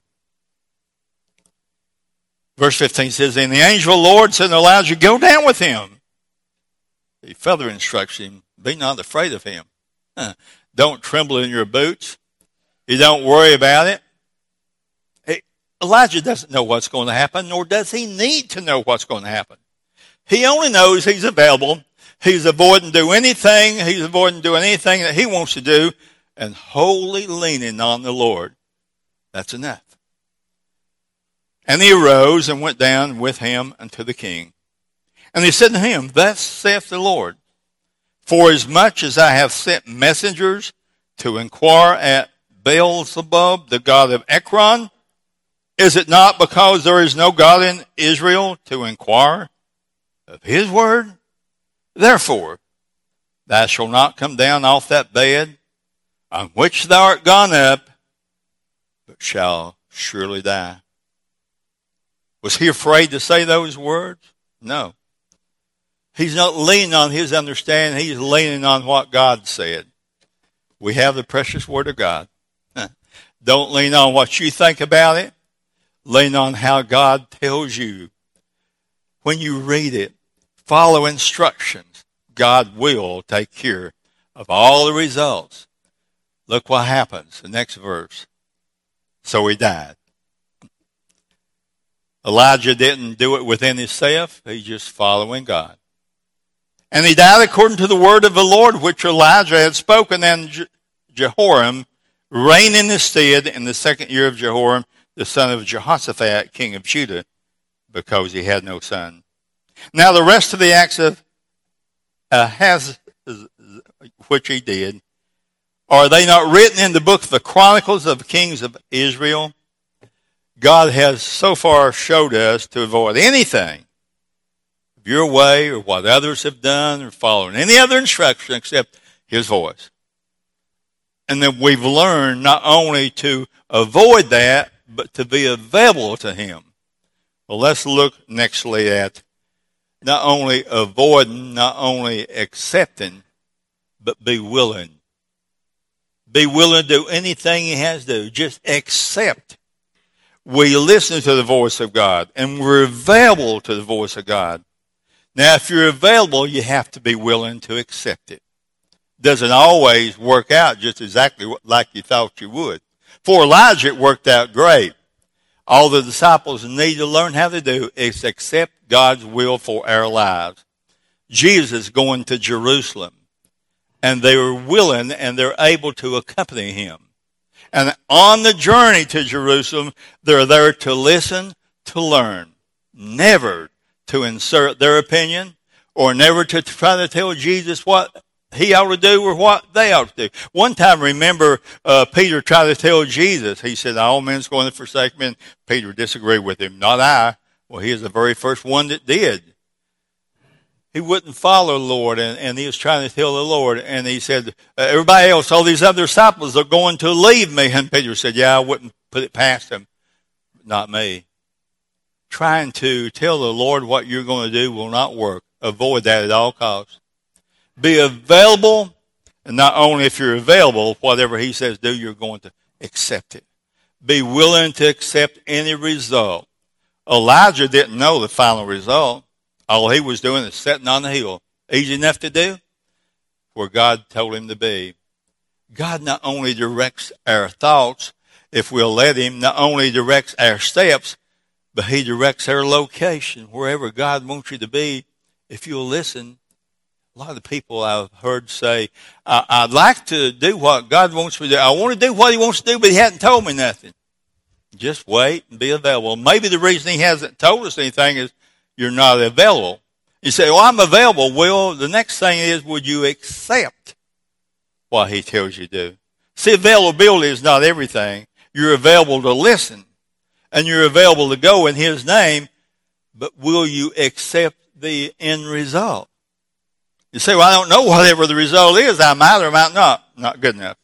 Verse fifteen says, and the angel of the Lord said to Elijah, go down with him. He further instructs him, be not afraid of him. Huh. Don't tremble in your boots. You don't worry about it. Hey, Elijah doesn't know what's going to happen, nor does he need to know what's going to happen. He only knows he's available. He's avoiding doing anything. He's avoiding doing anything that he wants to do and wholly leaning on the Lord. That's enough. And he arose and went down with him unto the king. And he said to him, thus saith the Lord, for as much as I have sent messengers to inquire at Beelzebub, the god of Ekron, Is it not because there is no God in Israel to inquire of his word? Therefore, thou shalt not come down off that bed on which thou art gone up, but shall surely die. Was he afraid to say those words? No. He's not leaning on his understanding. He's leaning on what God said. We have the precious word of God. Don't lean on what you think about it. Lean on how God tells you. When you read it, follow instructions. God will take care of all the results. Look what happens. The next verse. So he died. Elijah didn't do it within himself. He's just following God. And he died according to the word of the Lord, which Elijah had spoken, and Je- Jehoram reigned in his stead in the second year of Jehoram, the son of Jehoshaphat, king of Judah, because he had no son. Now the rest of the acts of Ahaz, which he did, are they not written in the book of the Chronicles of the Kings of Israel? God has so far showed us to avoid anything of your way or what others have done or following any other instruction except his voice. And then we've learned not only to avoid that, but to be available to him. Well, let's look nextly at not only avoiding, not only accepting, but be willing. Be willing to do anything he has to do. Just accept. We listen to the voice of God, and we're available to the voice of God. Now, if you're available, you have to be willing to accept it. Doesn't always work out just exactly like you thought you would. For Elijah, it worked out great. All the disciples need to learn how to do is accept God's will for our lives. Jesus going to Jerusalem, and they were willing and they're able to accompany him. And on the journey to Jerusalem, they're there to listen, to learn, never to insert their opinion or never to try to tell Jesus what he ought to do or what they ought to do. One time, remember, uh, Peter tried to tell Jesus, he said, all men's going to forsake me. And Peter disagreed with him. Not I. Well, he is the very first one that did. He wouldn't follow the Lord, and, and he was trying to tell the Lord, and he said, everybody else, all these other disciples are going to leave me. And Peter said, yeah, I wouldn't put it past them. Not me. Trying to tell the Lord what you're going to do will not work. Avoid that at all costs. Be available, and not only if you're available, whatever he says do, you're going to accept it. Be willing to accept any result. Elijah didn't know the final result. All he was doing is sitting on the hill. Easy enough to do where God told him to be. God not only directs our thoughts, if we'll let him, not only directs our steps, but he directs our location, wherever God wants you to be, if you'll listen. A lot of the people I've heard say, I- I'd like to do what God wants me to do. I want to do what he wants to do, but he hasn't told me nothing. Just wait and be available. Maybe the reason he hasn't told us anything is you're not available. You say, well, I'm available. Well, the next thing is, would you accept what he tells you to do? See, availability is not everything. You're available to listen, and you're available to go in his name, but will you accept the end result? You say, well, I don't know whatever the result is. I might or might not. Not good enough.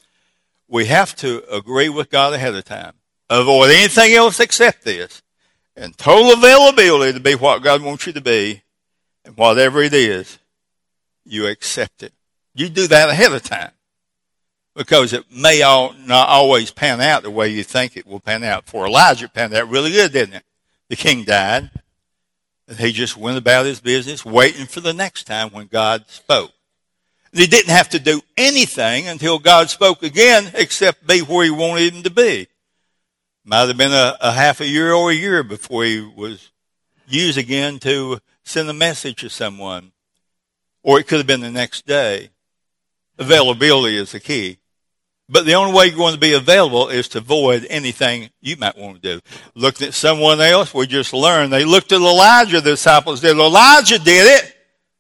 We have to agree with God ahead of time. Avoid anything else except this. And total availability to be what God wants you to be. And whatever it is, you accept it. You do that ahead of time. Because it may all, not always pan out the way you think it will pan out. For Elijah, it panned out really good, didn't it? The king died. And he just went about his business waiting for the next time when God spoke. And he didn't have to do anything until God spoke again except be where he wanted him to be. Might have been a, a half a year or a year before he was used again to send a message to someone. Or it could have been the next day. Availability is the key. But the only way you're going to be available is to avoid anything you might want to do. Looking at someone else, we just learned. They looked at Elijah, the disciples did. Elijah did it.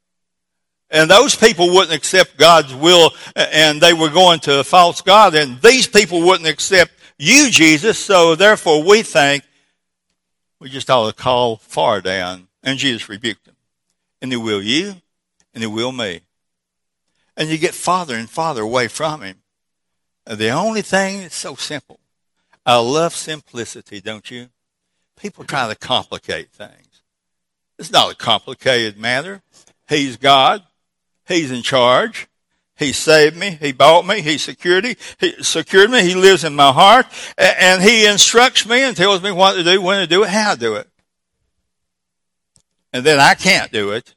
And those people wouldn't accept God's will, and they were going to a false god. And these people wouldn't accept you, Jesus, so therefore we think we just ought to call far down. And Jesus rebuked him. And he will you, and he will me. And you get farther and farther away from him. And the only thing that's so simple. I love simplicity, don't you? People try to complicate things. It's not a complicated matter. He's God. He's in charge. He saved me. He bought me. He secured me. He secured me. He lives in my heart. And he instructs me and tells me what to do, when to do it, how to do it. And then I can't do it.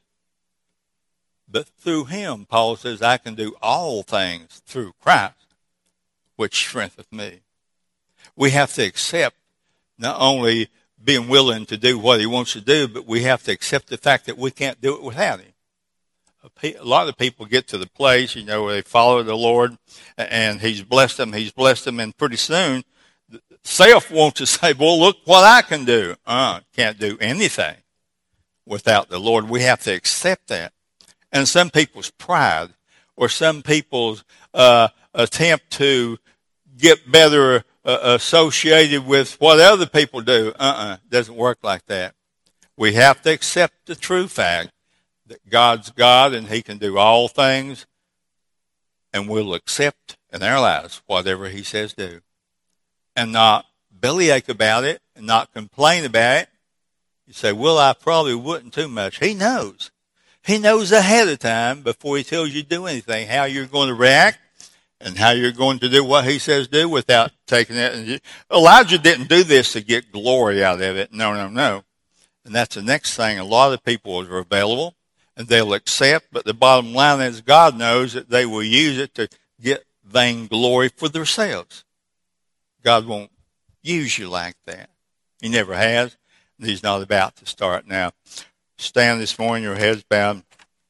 But through him, Paul says, I can do all things through Christ, which strengtheneth me. We have to accept not only being willing to do what he wants to do, but we have to accept the fact that we can't do it without him. A lot of people get to the place, you know, where they follow the Lord and he's blessed them, he's blessed them, and pretty soon self wants to say, well, look what I can do. Uh, can't do anything without the Lord. We have to accept that. And some people's pride or some people's uh, attempt to get better uh, associated with what other people do, uh-uh, doesn't work like that. We have to accept the true fact that God's God and he can do all things, and we'll accept in our lives whatever he says do. And not bellyache about it and not complain about it. You say, well, I probably wouldn't too much. He knows. He knows ahead of time before he tells you to do anything, how you're going to react and how you're going to do what he says do without taking it. Elijah didn't do this to get glory out of it. No, no, no. And that's the next thing. A lot of people are available and they'll accept, but the bottom line is God knows that they will use it to get vainglory for themselves. God won't use you like that. He never has, and he's not about to start now. Stand this morning, your heads bowed.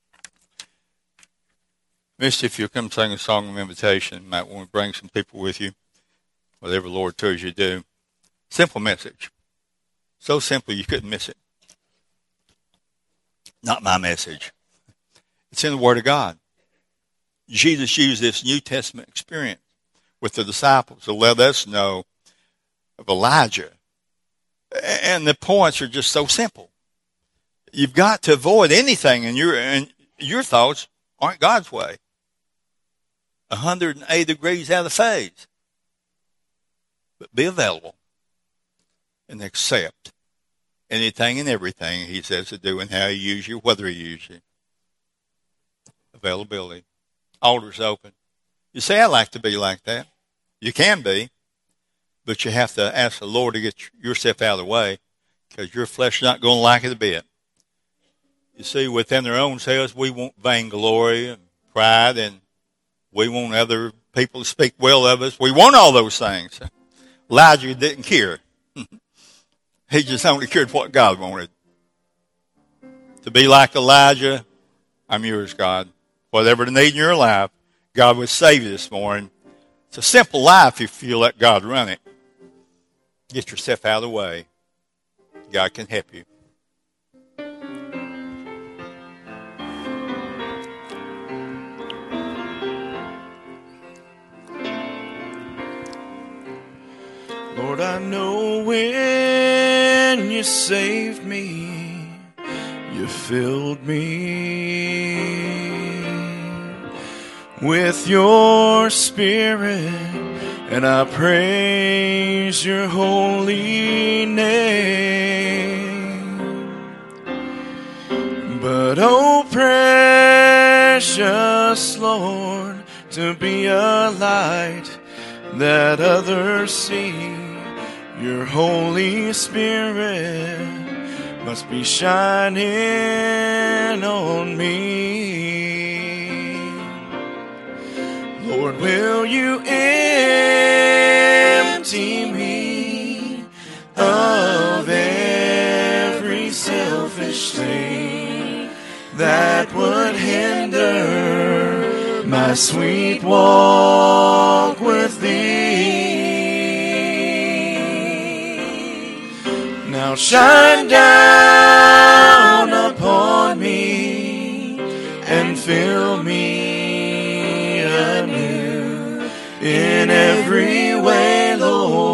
Mister, if you'll come sing a song of invitation, you might want to bring some people with you, whatever the Lord tells you to do. Simple message. So simple you couldn't miss it. Not my message. It's in the Word of God. Jesus used this New Testament experience with the disciples to let us know of Elijah. And the points are just so simple. You've got to avoid anything in your, and your thoughts aren't God's way. one hundred eighty degrees out of phase. But be available and accept anything and everything he says to do and how he uses you, whether he uses you. Availability. Altars open. You say, I like to be like that. You can be, but you have to ask the Lord to get yourself out of the way because your flesh is not going to like it a bit. You see, within their own selves, we want vainglory and pride, and we want other people to speak well of us. We want all those things. Elijah didn't care. He just only cared what God wanted. To be like Elijah, I'm yours, God. Whatever the need in your life, God would save you this morning. It's a simple life if you let God run it. Get yourself out of the way. God can help you. Lord, I know when you saved me, you filled me with your Spirit, and I praise your holy name. But oh, precious Lord, to be a light that others see, your Holy Spirit must be shining on me. Lord, will you empty me of every selfish thing that would hinder my sweet walk with thee? Now shine down upon me and fill me anew in every way, Lord.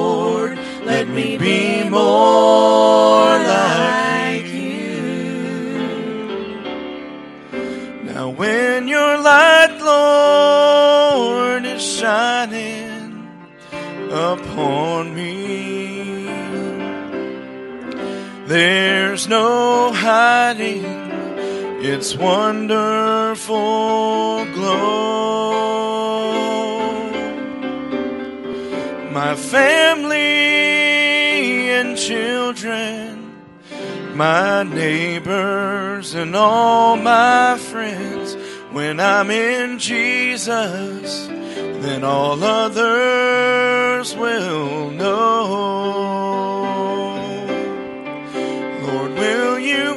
upon me. There's no hiding its wonderful glow. My family and children, my neighbors and all my friends, when I'm in Jesus, then all others will know. Lord, will you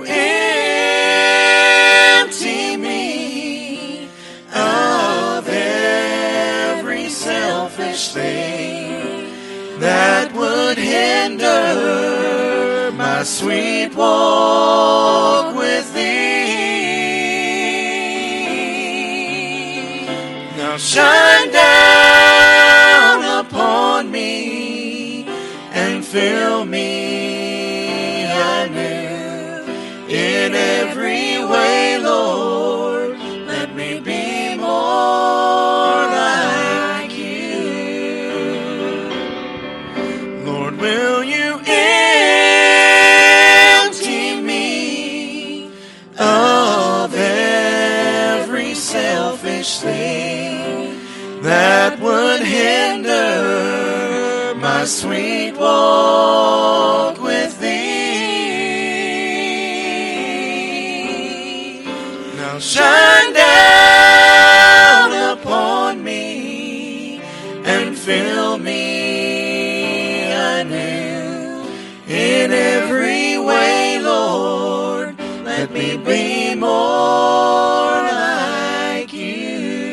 empty me of every selfish thing that would hinder my sweet walk with thee? Now shine down upon me and fill me anew in every way, Lord. Let me be more like you. Lord, will you empty me of every selfish thing that would hinder my sweet walk with thee? Now shine down upon me and fill me anew in every way, Lord. Let me be more like you.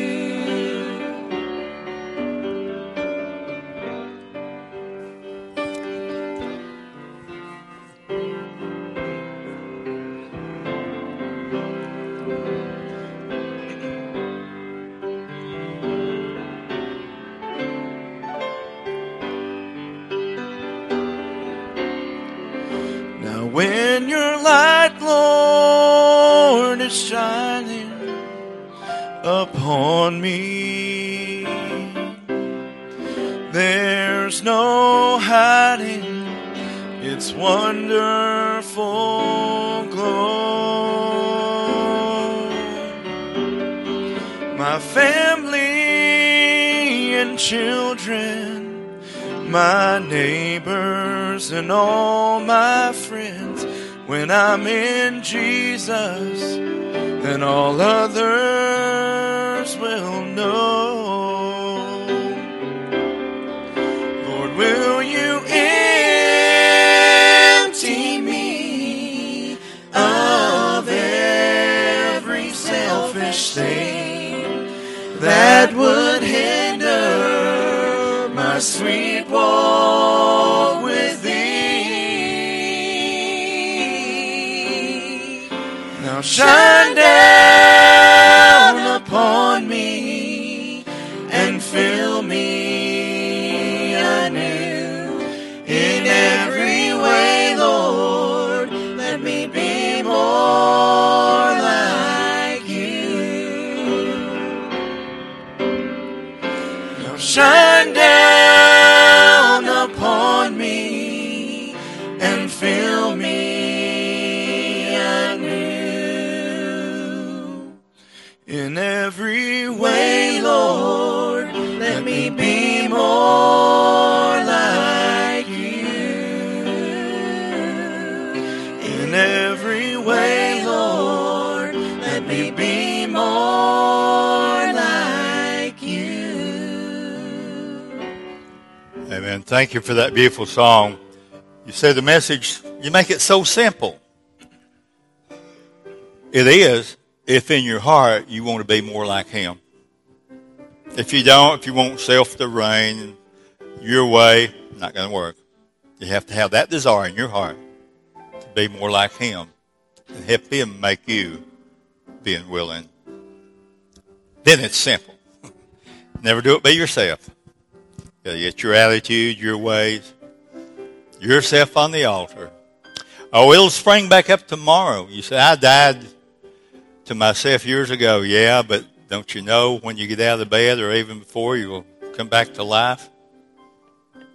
Now when your light, Lord, is shining upon me, there's no hiding its wonderful glow. My family and children, my neighbors and all my friends, when I'm in Jesus, then all others will know. Lord, will you empty me of every selfish thing that would hinder my sweet walk with thee? Now shine down upon me and fill me anew in every way, Lord. Let me be more like you. Now shine down upon me and fill me anew in every way, Lord. Let me be more like you. In every way, Lord, let me be more like you. Amen. Thank you for that beautiful song. You say the message, you make it so simple. It is, if in your heart you want to be more like Him. If you don't, if you want self to reign your way, not going to work. You have to have that desire in your heart to be more like Him and help Him make you being willing. Then it's simple. Never do it by yourself. You get your attitude, your ways, yourself on the altar. Oh, it'll spring back up tomorrow. You say, I died to myself years ago. Yeah, but don't you know when you get out of the bed or even before, you will come back to life?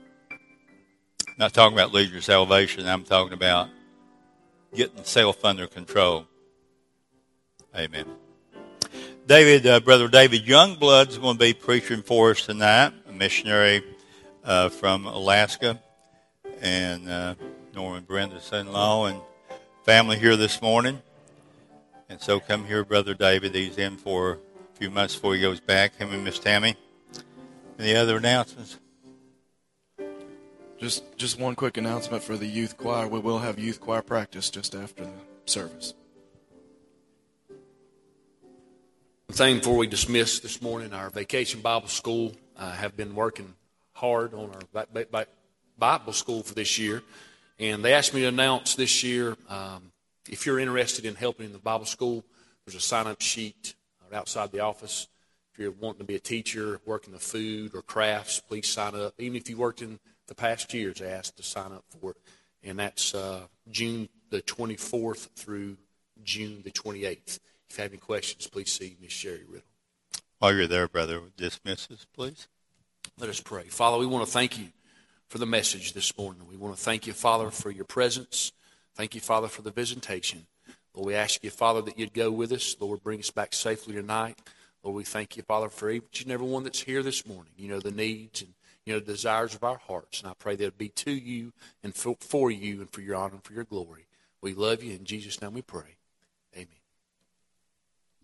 not talking about losing your salvation. I'm talking about getting self under control. Amen. David, uh, Brother David Youngblood is going to be preaching for us tonight, a missionary uh, from Alaska, and uh, Norman Brenda's son-in-law and family here this morning. And so come here, Brother David. He's in for a few months before he goes back, him and Miss Tammy. Any other announcements? Just just one quick announcement for the youth choir. We will have youth choir practice just after the service. One thing before we dismiss this morning, our Vacation Bible School uh, have been working hard on our bi- bi- Bible school for this year. And they asked me to announce this year, um, if you're interested in helping in the Bible school, there's a sign-up sheet outside the office. If you're wanting to be a teacher, working the food or crafts, please sign up. Even if you worked in the past years, they asked to sign up for it. And that's uh, June the twenty-fourth through June the twenty-eighth. If you have any questions, please see Miss Sherry Riddle. While you're there, brother, dismiss us, please. Let us pray. Father, we want to thank you for the message this morning. We want to thank you, Father, for your presence. Thank you, Father, for the visitation. Lord, we ask you, Father, that you'd go with us. Lord, bring us back safely tonight. Lord, we thank you, Father, for each and every one that's here this morning. You know the needs and you know the desires of our hearts. And I pray that it be to you and for, for you and for your honor and for your glory. We love you. In Jesus' name we pray. Amen.